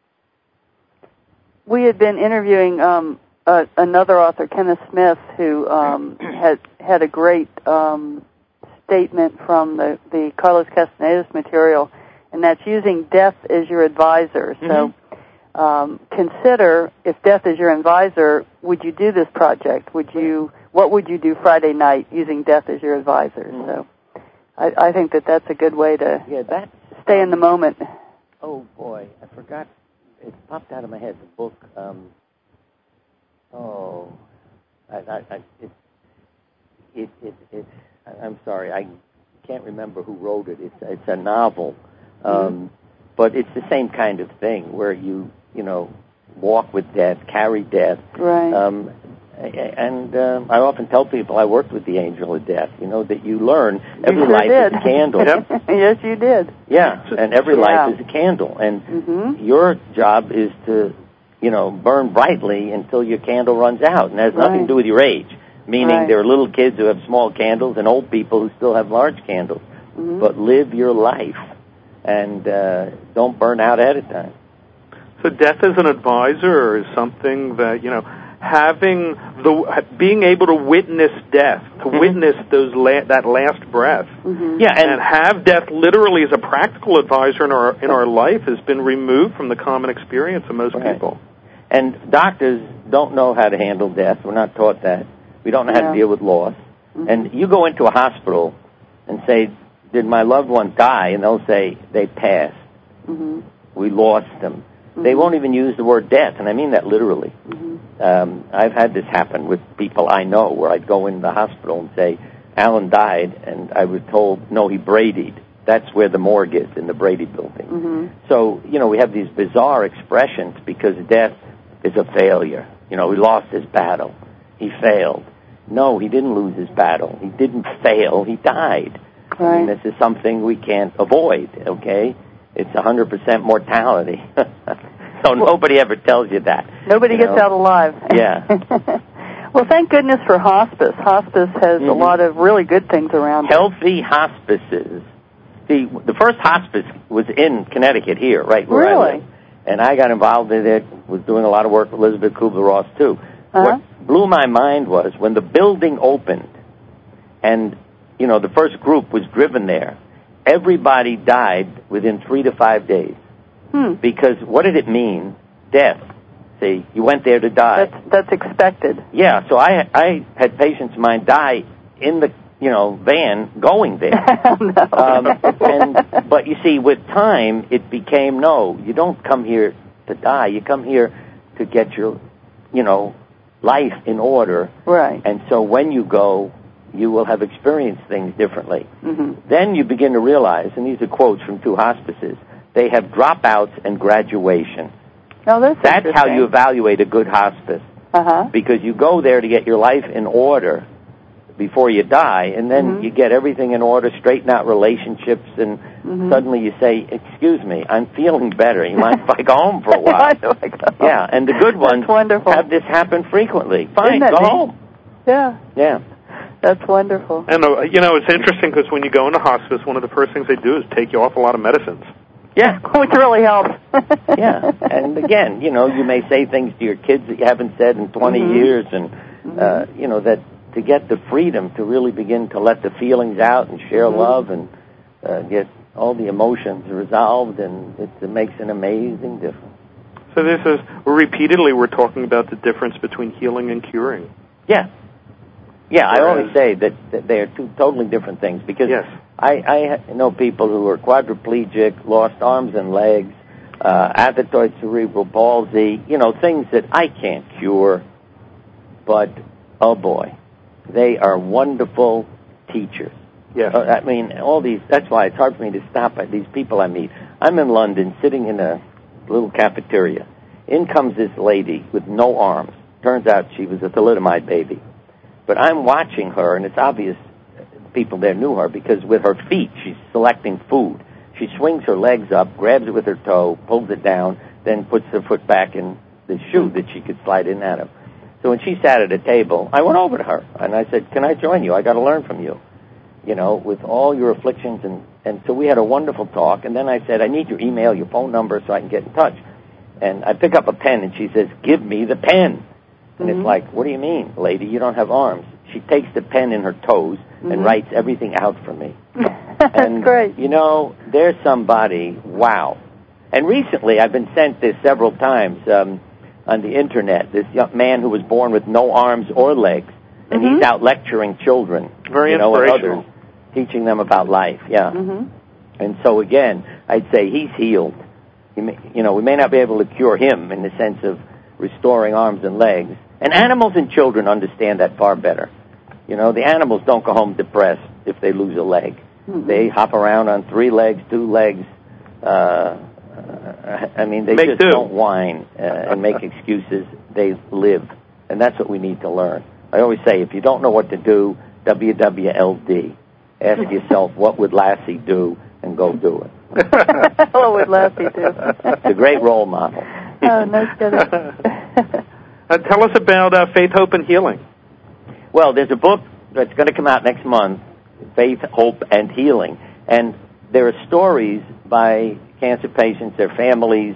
We had been interviewing um, uh, another author, Kenneth Smith, who um, had had a great um, statement from the, the Carlos Castaneda's material, and that's using death as your advisor. Mm-hmm. So um, consider, if death is your advisor, would you do this project? Would you? What would you do Friday night using death as your advisor? Mm-hmm. So I, I think that that's a good way to yeah, that, stay in the moment. Oh, boy, I forgot. It popped out of my head, the book. Um, oh, I, I, I, it, it, it, it, I'm sorry, I can't remember who wrote it. It's, it's a novel, um, mm-hmm. but it's the same kind of thing where you, you know, walk with death, carry death. Right. Um, and uh, I often tell people I worked with the angel of death, you know, that you learn every you sure life did. is a candle. Yep. Yes, you did. Yeah, and every yeah. life is a candle. And mm-hmm. your job is to, you know, burn brightly until your candle runs out. And it has right. nothing to do with your age, meaning right. there are little kids who have small candles and old people who still have large candles. Mm-hmm. But live your life and uh, don't burn out ahead of time. So death as an advisor is something that, you know, having the being able to witness death, to mm-hmm. witness those la- that last breath, mm-hmm. yeah, and, and have death literally as a practical advisor in our in our life has been removed from the common experience of most right. people. And doctors don't know how to handle death. We're not taught that. We don't know how yeah. to deal with loss. Mm-hmm. And you go into a hospital and say, "Did my loved one die?" And they'll say, "They passed. Mm-hmm. We lost them." Mm-hmm. They won't even use the word death, and I mean that literally. Mm-hmm. Um, I've had this happen with people I know, where I'd go in the hospital and say, "Alan died," and I was told, "No, he Brady'd." That's where the morgue is, in the Brady building. Mm-hmm. So, you know, we have these bizarre expressions because death is a failure. You know, he lost his battle. He failed. No, he didn't lose his battle. He didn't fail. He died. Right. I mean, this is something we can't avoid, okay? It's one hundred percent mortality. So nobody ever tells you that. Nobody you gets know? out alive. Yeah. Well, thank goodness for hospice. Hospice has mm-hmm. a lot of really good things around it. Healthy hospices. The, the first hospice was in Connecticut here, right where really? I live. And I got involved in it, was doing a lot of work with Elizabeth Kubler-Ross, too. Uh-huh. What blew my mind was when the building opened and, you know, the first group was driven there, everybody died within three to five days. Hmm. Because what did it mean? Death. See, you went there to die. That's, that's expected. Yeah, so I I had patients of mine die in the, you know, van going there. no. um, and but you see, with time, it became, no, you don't come here to die. You come here to get your, you know, life in order. Right. And so when you go, you will have experienced things differently. Mm-hmm. Then you begin to realize, and these are quotes from two hospices, they have dropouts and graduation. Oh, that's That's how you evaluate a good hospice. Uh-huh. Because you go there to get your life in order before you die, and then mm-hmm. you get everything in order, straighten out relationships, and mm-hmm. suddenly you say, "Excuse me, I'm feeling better. You mind if I go home for a while?" I know I go home. Yeah, and the good ones wonderful. have this happen frequently. Fine, Isn't that go neat? home. Yeah. Yeah. That's wonderful. And, uh, you know, it's interesting because when you go into hospice, one of the first things they do is take you off a lot of medicines. Yeah. Which really helps. Yeah. And again, you know, you may say things to your kids that you haven't said in twenty mm-hmm. years, and, mm-hmm. uh, you know, that to get the freedom to really begin to let the feelings out and share mm-hmm. love and uh, get all the emotions resolved, and it, it makes an amazing difference. So this is, repeatedly we're talking about the difference between healing and curing. Yeah. Yeah, I Whereas, always say that, that they are two totally different things, because yes. I, I know people who are quadriplegic, lost arms and legs, uh, athetoid cerebral palsy, you know, things that I can't cure, but, oh boy, they are wonderful teachers. Yes. Uh, I mean, all these, that's why it's hard for me to stop at these people I meet. I'm in London, sitting in a little cafeteria. In comes this lady with no arms. Turns out she was a thalidomide baby. But I'm watching her, and it's obvious people there knew her, because with her feet, she's selecting food. She swings her legs up, grabs it with her toe, pulls it down, then puts her foot back in the shoe that she could slide in out of. So when she sat at a table, I went over to her, and I said, can I join you? I got to learn from you, you know, with all your afflictions. And, and so we had a wonderful talk, and then I said, I need your email, your phone number, so I can get in touch. And I pick up a pen, and she says, give me the pen. And mm-hmm. it's like, what do you mean, lady? You don't have arms. She takes the pen in her toes mm-hmm. and writes everything out for me. That's and, great. You know, there's somebody, wow. And recently, I've been sent this several times um, on the Internet, this young man who was born with no arms or legs, and mm-hmm. he's out lecturing children. Very you know, inspirational. And others, teaching them about life, yeah. Mm-hmm. And so, again, I'd say he's healed. He may, you know, we may not be able to cure him in the sense of restoring arms and legs. And animals and children understand that far better. You know, the animals don't go home depressed if they lose a leg. Mm-hmm. They hop around on three legs, two legs. Uh, I mean, they make just do. don't whine uh, and make excuses. They live. And that's what we need to learn. I always say, if you don't know what to do, W W L D. Ask yourself, what would Lassie do, and go do it. What would Lassie do? It's a great role model. Oh, no kidding. uh, tell us about uh, Faith, Hope, and Healing. Well, there's a book that's going to come out next month, Faith, Hope, and Healing. And there are stories by cancer patients, their families,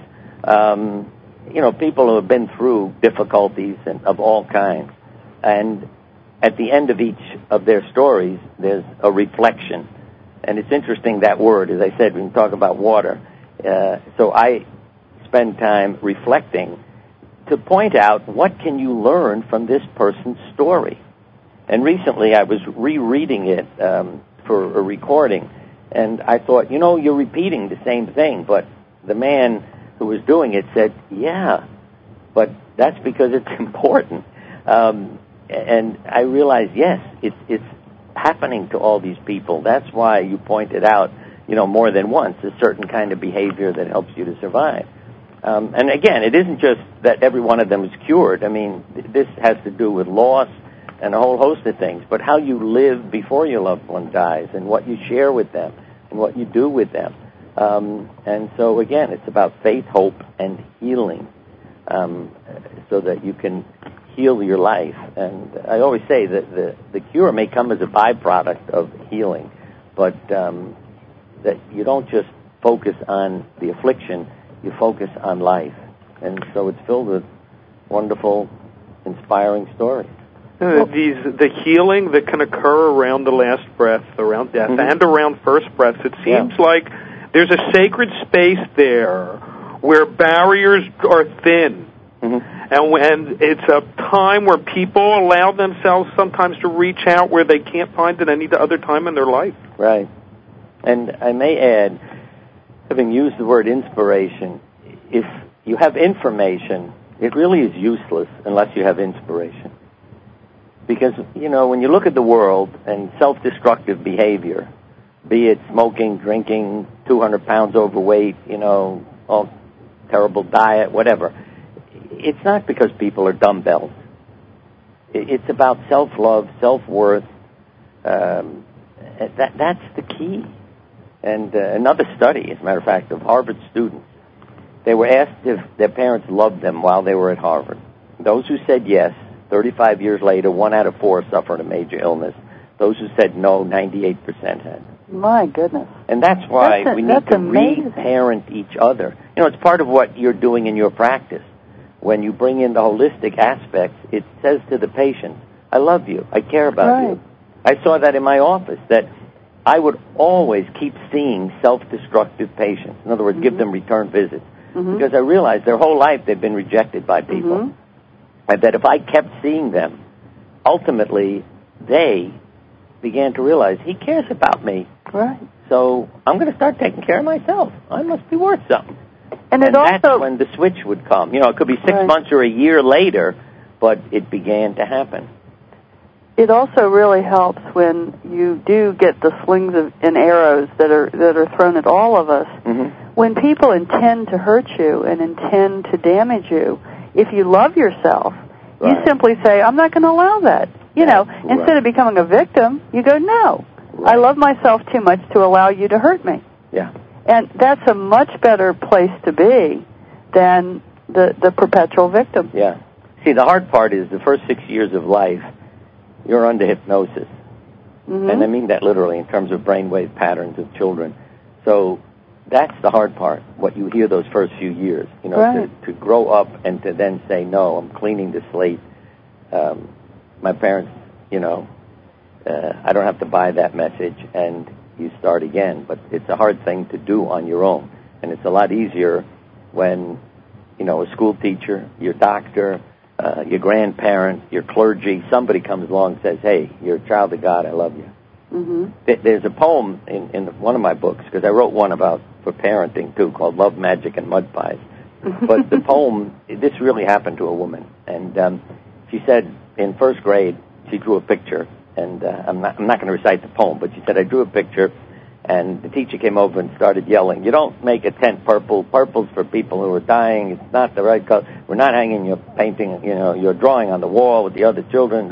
um, you know, people who have been through difficulties and of all kinds. And at the end of each of their stories, there's a reflection. And it's interesting, that word, as I said, we can talk about water. Uh, so I spend time reflecting to point out, what can you learn from this person's story? And recently I was rereading it um, for a recording, and I thought, you know, you're repeating the same thing, but the man who was doing it said, yeah, but that's because it's important. Um, and I realized, yes, it's it's happening to all these people. That's why you pointed out, you know, more than once, a certain kind of behavior that helps you to survive. Um, and again, it isn't just that every one of them is cured. I mean, this has to do with loss and a whole host of things, but how you live before your loved one dies, and what you share with them, and what you do with them. Um, and so, again, it's about faith, hope, and healing, um, so that you can heal your life. And I always say that the, the cure may come as a byproduct of healing, but um, that you don't just focus on the affliction, you focus on life. And so it's filled with wonderful, inspiring stories. Uh, these, the healing that can occur around the last breath, around death, mm-hmm. and around first breath, it seems yeah. like there's a sacred space there where barriers are thin. Mm-hmm. And when it's a time where people allow themselves sometimes to reach out where they can't find it any other time in their life. Right. And I may add, having used the word inspiration, if you have information, it really is useless unless you have inspiration. Because, you know, when you look at the world and self-destructive behavior, be it smoking, drinking, two hundred pounds overweight, you know, all terrible diet, whatever, it's not because people are dumbbells. It's about self-love, self-worth. Um, that, that's the key. And uh, another study, as a matter of fact, of Harvard students, they were asked if their parents loved them while they were at Harvard. Those who said yes, thirty-five years later, one out of four suffered a major illness. Those who said no, ninety-eight percent had. My goodness. And that's why that's a, we need to amazing. re-parent each other. You know, it's part of what you're doing in your practice. When you bring in the holistic aspects, it says to the patient, I love you, I care about right. you. I saw that in my office, that I would always keep seeing self-destructive patients. In other words, mm-hmm. give them return visits. Mm-hmm. Because I realized their whole life they've been rejected by people. Mm-hmm. And that if I kept seeing them, ultimately they began to realize, he cares about me. Right. So I'm going to start taking care of myself. I must be worth something. And, and it also, that's when the switch would come. You know, it could be six right. months or a year later, but it began to happen. It also really helps when you do get the slings of, and arrows that are that are thrown at all of us. Mm-hmm. When people intend to hurt you and intend to damage you, if you love yourself, right. you simply say, I'm not going to allow that. You know, right. instead of becoming a victim, you go, no, right. I love myself too much to allow you to hurt me. Yeah. And that's a much better place to be than the, the perpetual victim. Yeah. See, the hard part is the first six years of life, you're under hypnosis. Mm-hmm. And I mean that literally in terms of brainwave patterns of children. So that's the hard part, what you hear those first few years. You know, right. to, to grow up and to then say, no, I'm cleaning the slate. Um, my parents, you know, uh, I don't have to buy that message, and you start again. But it's a hard thing to do on your own. And it's a lot easier when, you know, a school teacher, your doctor, uh, your grandparent, your clergy, somebody comes along and says, hey, you're a child of God, I love you. Mm-hmm. There's a poem in, in one of my books, because I wrote one about for parenting, too, called Love, Magic, and Mud Pies. But the poem, this really happened to a woman. And um, she said in first grade, she drew a picture. And uh, I'm not, I'm not going to recite the poem, but she said, I drew a picture, and the teacher came over and started yelling, you don't make a tent purple. Purple's for people who are dying. It's not the right color. We're not hanging your painting, you know, your drawing on the wall with the other children.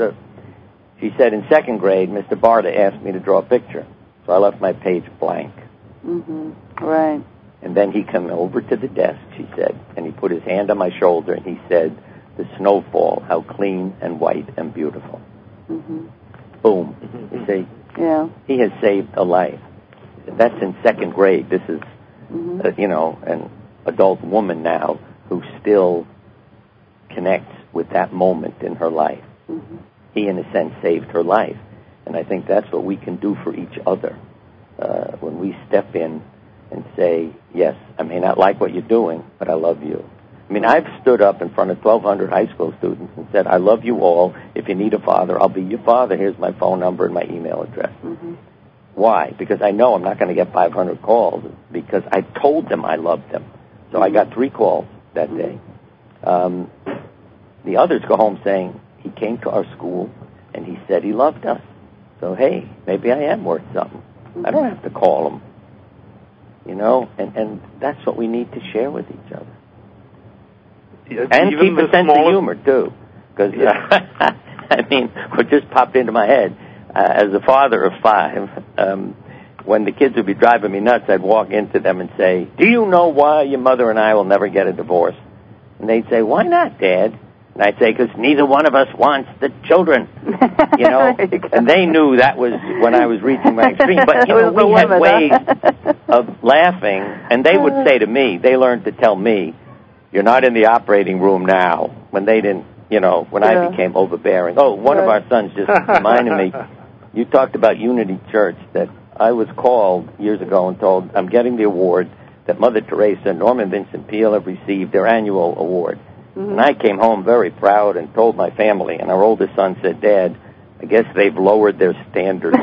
She said in second grade, Mister Barta asked me to draw a picture. So I left my page blank. Mm-hmm. Right. And then he came over to the desk, she said, and he put his hand on my shoulder, and he said, the snowfall, how clean and white and beautiful. Mm-hmm. Boom. Mm-hmm. You see? Yeah. He has saved a life. That's in second grade. This is, mm-hmm. uh, you know, an adult woman now who still connects with that moment in her life. Mm-hmm. He, in a sense, saved her life. And I think that's what we can do for each other uh, when we step in and say, yes, I may not like what you're doing, but I love you. I mean, I've stood up in front of twelve hundred high school students and said, I love you all. If you need a father, I'll be your father. Here's my phone number and my email address. Mm-hmm. Why? Because I know I'm not going to get five hundred calls, because I told them I loved them. So I got three calls that day. Um, the others go home saying, he came to our school and he said he loved us. So, hey, maybe I am worth something. I don't have to call him. You know, and, and that's what we need to share with each other. Yeah, and keep a sense smallest... of humor, too. Because, yeah. uh, I mean, what just popped into my head, uh, as a father of five, um, when the kids would be driving me nuts, I'd walk into them and say, do you know why your mother and I will never get a divorce? And they'd say, why not, Dad? And I'd say, because neither one of us wants the children, you know. You and they knew that was when I was reaching my extreme. But, you know, we had limit, ways huh? of laughing. And they would say to me, they learned to tell me, you're not in the operating room now, when they didn't, you know, when yeah. I became overbearing. Oh, one right. of our sons just reminded me, you talked about Unity Church, that I was called years ago and told, I'm getting the award that Mother Teresa and Norman Vincent Peale have received, their annual award. Mm-hmm. And I came home very proud and told my family, and our oldest son said, Dad, I guess they've lowered their standards.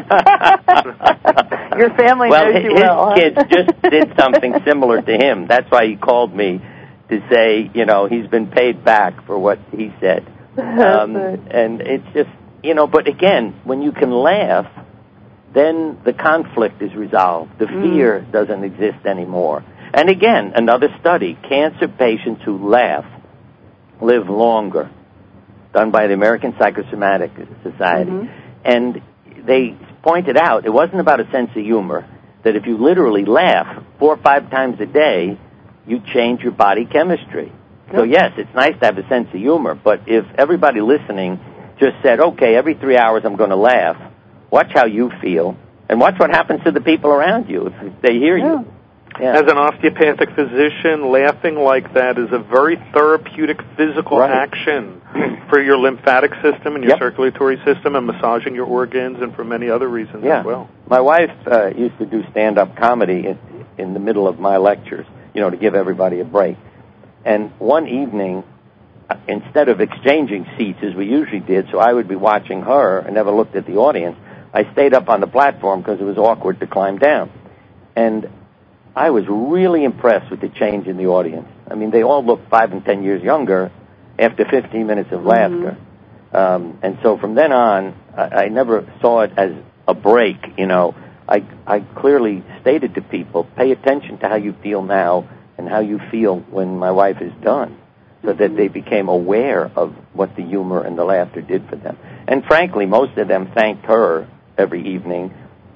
Your family well, knows his, you well. His kids just did something similar to him. That's why he called me to say, you know, he's been paid back for what he said. Um, and it's just, you know, but again, when you can laugh, then the conflict is resolved. The fear mm. doesn't exist anymore. And again, another study, cancer patients who laugh live longer, done by the American Psychosomatic Society. Mm-hmm. And they pointed out, it wasn't about a sense of humor, that if you literally laugh four or five times a day, you change your body chemistry. Yep. So yes, it's nice to have a sense of humor, but if everybody listening just said, okay, every three hours I'm going to laugh, watch how you feel, and watch what happens to the people around you if they hear yeah. you. Yeah. As an osteopathic physician, laughing like that is a very therapeutic physical right. action for your lymphatic system and your yep. circulatory system and massaging your organs and for many other reasons yeah. as well. My wife uh, used to do stand-up comedy in, in the middle of my lectures, you know, to give everybody a break. And one evening, instead of exchanging seats as we usually did, so I would be watching her and never looked at the audience, I stayed up on the platform because it was awkward to climb down. And I was really impressed with the change in the audience. I mean, they all looked five and ten years younger after fifteen minutes of laughter. Mm-hmm. Um, and so from then on, I, I never saw it as a break, you know. I, I clearly stated to people, pay attention to how you feel now and how you feel when my wife is done. so that they became aware of what the humor and the laughter did for them. And frankly, most of them thanked her every evening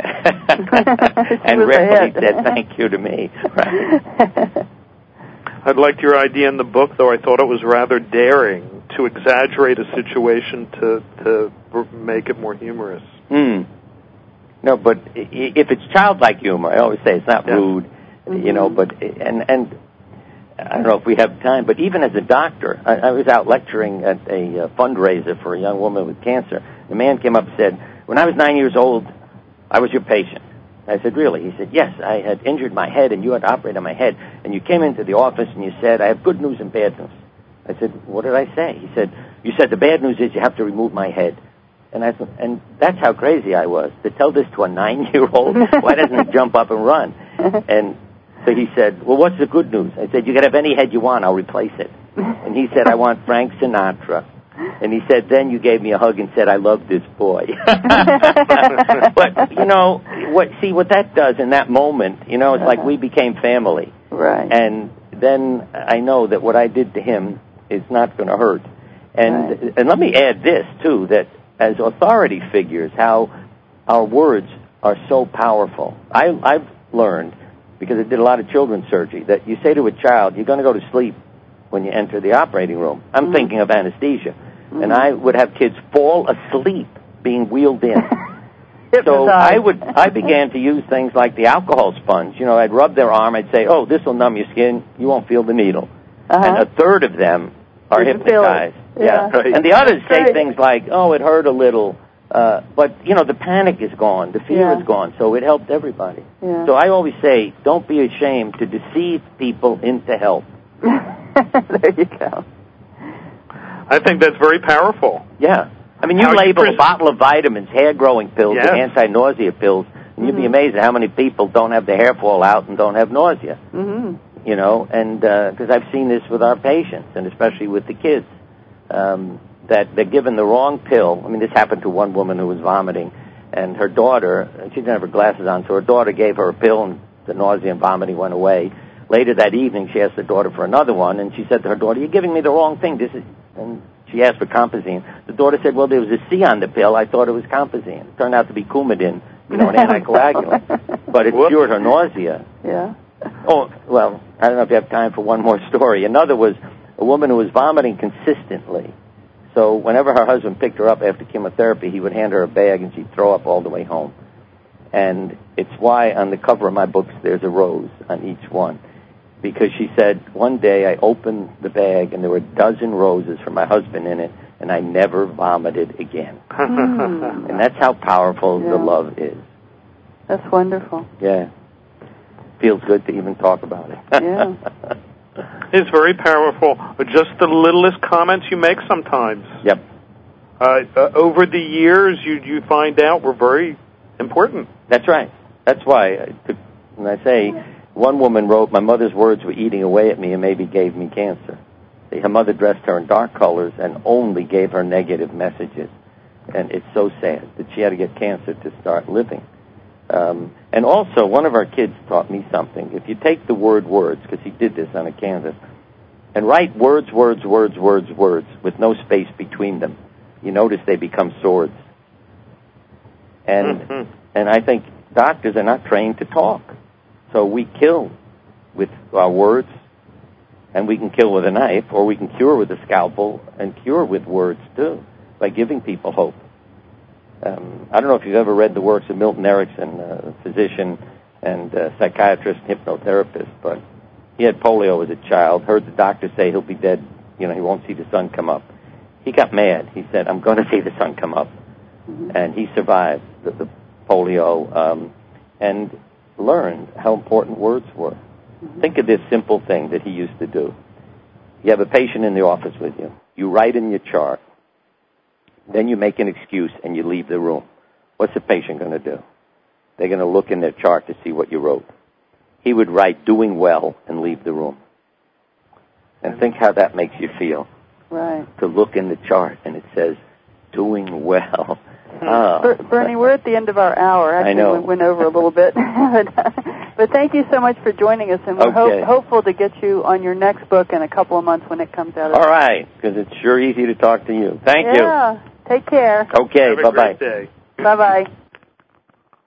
and rarely said thank you to me. Right? I'd liked your idea in the book, though I thought it was rather daring to exaggerate a situation to to make it more humorous. Mm. No, but if it's childlike humor, I always say it's not yeah. rude, mm-hmm. you know, but, and, and I don't know if we have time, but even as a doctor, I, I was out lecturing at a uh, fundraiser for a young woman with cancer. The man came up and said, when I was nine years old, I was your patient. I said, really? He said, yes, I had injured my head and you had to operate on my head. And you came into the office and you said, I have good news and bad news. I said, what did I say? He said, you said the bad news is you have to remove my head. And I said, and that's how crazy I was. To tell this to a nine-year-old, why doesn't he jump up and run? And so he said, well, what's the good news? I said, you can have any head you want, I'll replace it. And he said, I want Frank Sinatra. And he said, then you gave me a hug and said, I love this boy. But, you know, what? see, what that does in that moment, you know, it's like we became family. Right. And then I know that what I did to him is not going to hurt. And right. and let me add this, too, that as authority figures, how our words are so powerful. I, I've learned, because I did a lot of children's surgery, that you say to a child, you're going to go to sleep when you enter the operating room. I'm mm-hmm. thinking of anesthesia. Mm-hmm. And I would have kids fall asleep being wheeled in. So I would, I began to use things like the alcohol sponge. You know, I'd rub their arm, I'd say, oh, this will numb your skin, you won't feel the needle. Uh-huh. And a third of them are you hypnotized. Yeah. yeah. Right. And the others say right. things like, oh, it hurt a little. Uh, but, you know, the panic is gone. The fear yeah. is gone. So it helped everybody. Yeah. So I always say, don't be ashamed to deceive people into help. There you go. I think that's very powerful. Yeah. I mean, you how label you pres- a bottle of vitamins, hair-growing pills, yes. and anti-nausea pills, and mm-hmm. you'd be amazed at how many people don't have their hair fall out and don't have nausea. Mm-hmm. You know, and because uh, I've seen this with our patients, and especially with the kids, um, that they're given the wrong pill. I mean, this happened to one woman who was vomiting, and her daughter, she didn't have her glasses on, so her daughter gave her a pill, and the nausea and vomiting went away. Later that evening, she asked the daughter for another one, and she said to her daughter, you're giving me the wrong thing. This is, and she asked for Compazine. The daughter said, well, there was a C on the pill. I thought it was Compazine. It turned out to be Coumadin, you know, an anticoagulant. But it cured her nausea. Yeah. Oh, well, I don't know if you have time for one more story. Another was a woman who was vomiting consistently. So whenever her husband picked her up after chemotherapy, he would hand her a bag and she'd throw up all the way home. And it's why on the cover of my books there's a rose on each one. Because she said, one day I opened the bag and there were a dozen roses for my husband in it, and I never vomited again. Mm. And that's how powerful yeah. the love is. That's wonderful. Yeah. Feels good to even talk about it. Yeah. It's very powerful. Just the littlest comments you make sometimes. Yep. Uh, uh, over the years, you you find out were very important. That's right. That's why, I, when I say, one woman wrote, my mother's words were eating away at me and maybe gave me cancer. Her mother dressed her in dark colors and only gave her negative messages. And it's so sad that she had to get cancer to start living. Um, and also, one of our kids taught me something. If you take the word words, because he did this on a canvas, and write words, words, words, words, words, with no space between them, you notice they become swords. And mm-hmm. and I think doctors are not trained to talk. So we kill with our words, and we can kill with a knife, or we can cure with a scalpel, and cure with words, too, by giving people hope. Um, I don't know if you've ever read the works of Milton Erickson, a physician and uh, psychiatrist and hypnotherapist, but he had polio as a child, heard the doctor say he'll be dead, you know, he won't see the sun come up. He got mad. He said, I'm going to see the sun come up. Mm-hmm. And he survived the, the polio um, and learned how important words were. Mm-hmm. Think of this simple thing that he used to do. You have a patient in the office with you. You write in your chart. Then you make an excuse and you leave the room. What's the patient going to do? They're going to look in their chart to see what you wrote. He would write doing well and leave the room. And think how that makes you feel. Right. To look in the chart and it says doing well. Oh. Ber- Bernie, we're at the end of our hour. Actually, I know. we went over a little bit. but, but thank you so much for joining us, and we're okay. hope- hopeful to get you on your next book in a couple of months when it comes out. All right, because it's sure easy to talk to you. Thank yeah. you. Yeah. Take care. Okay, Have a bye-bye. great day. Bye-bye.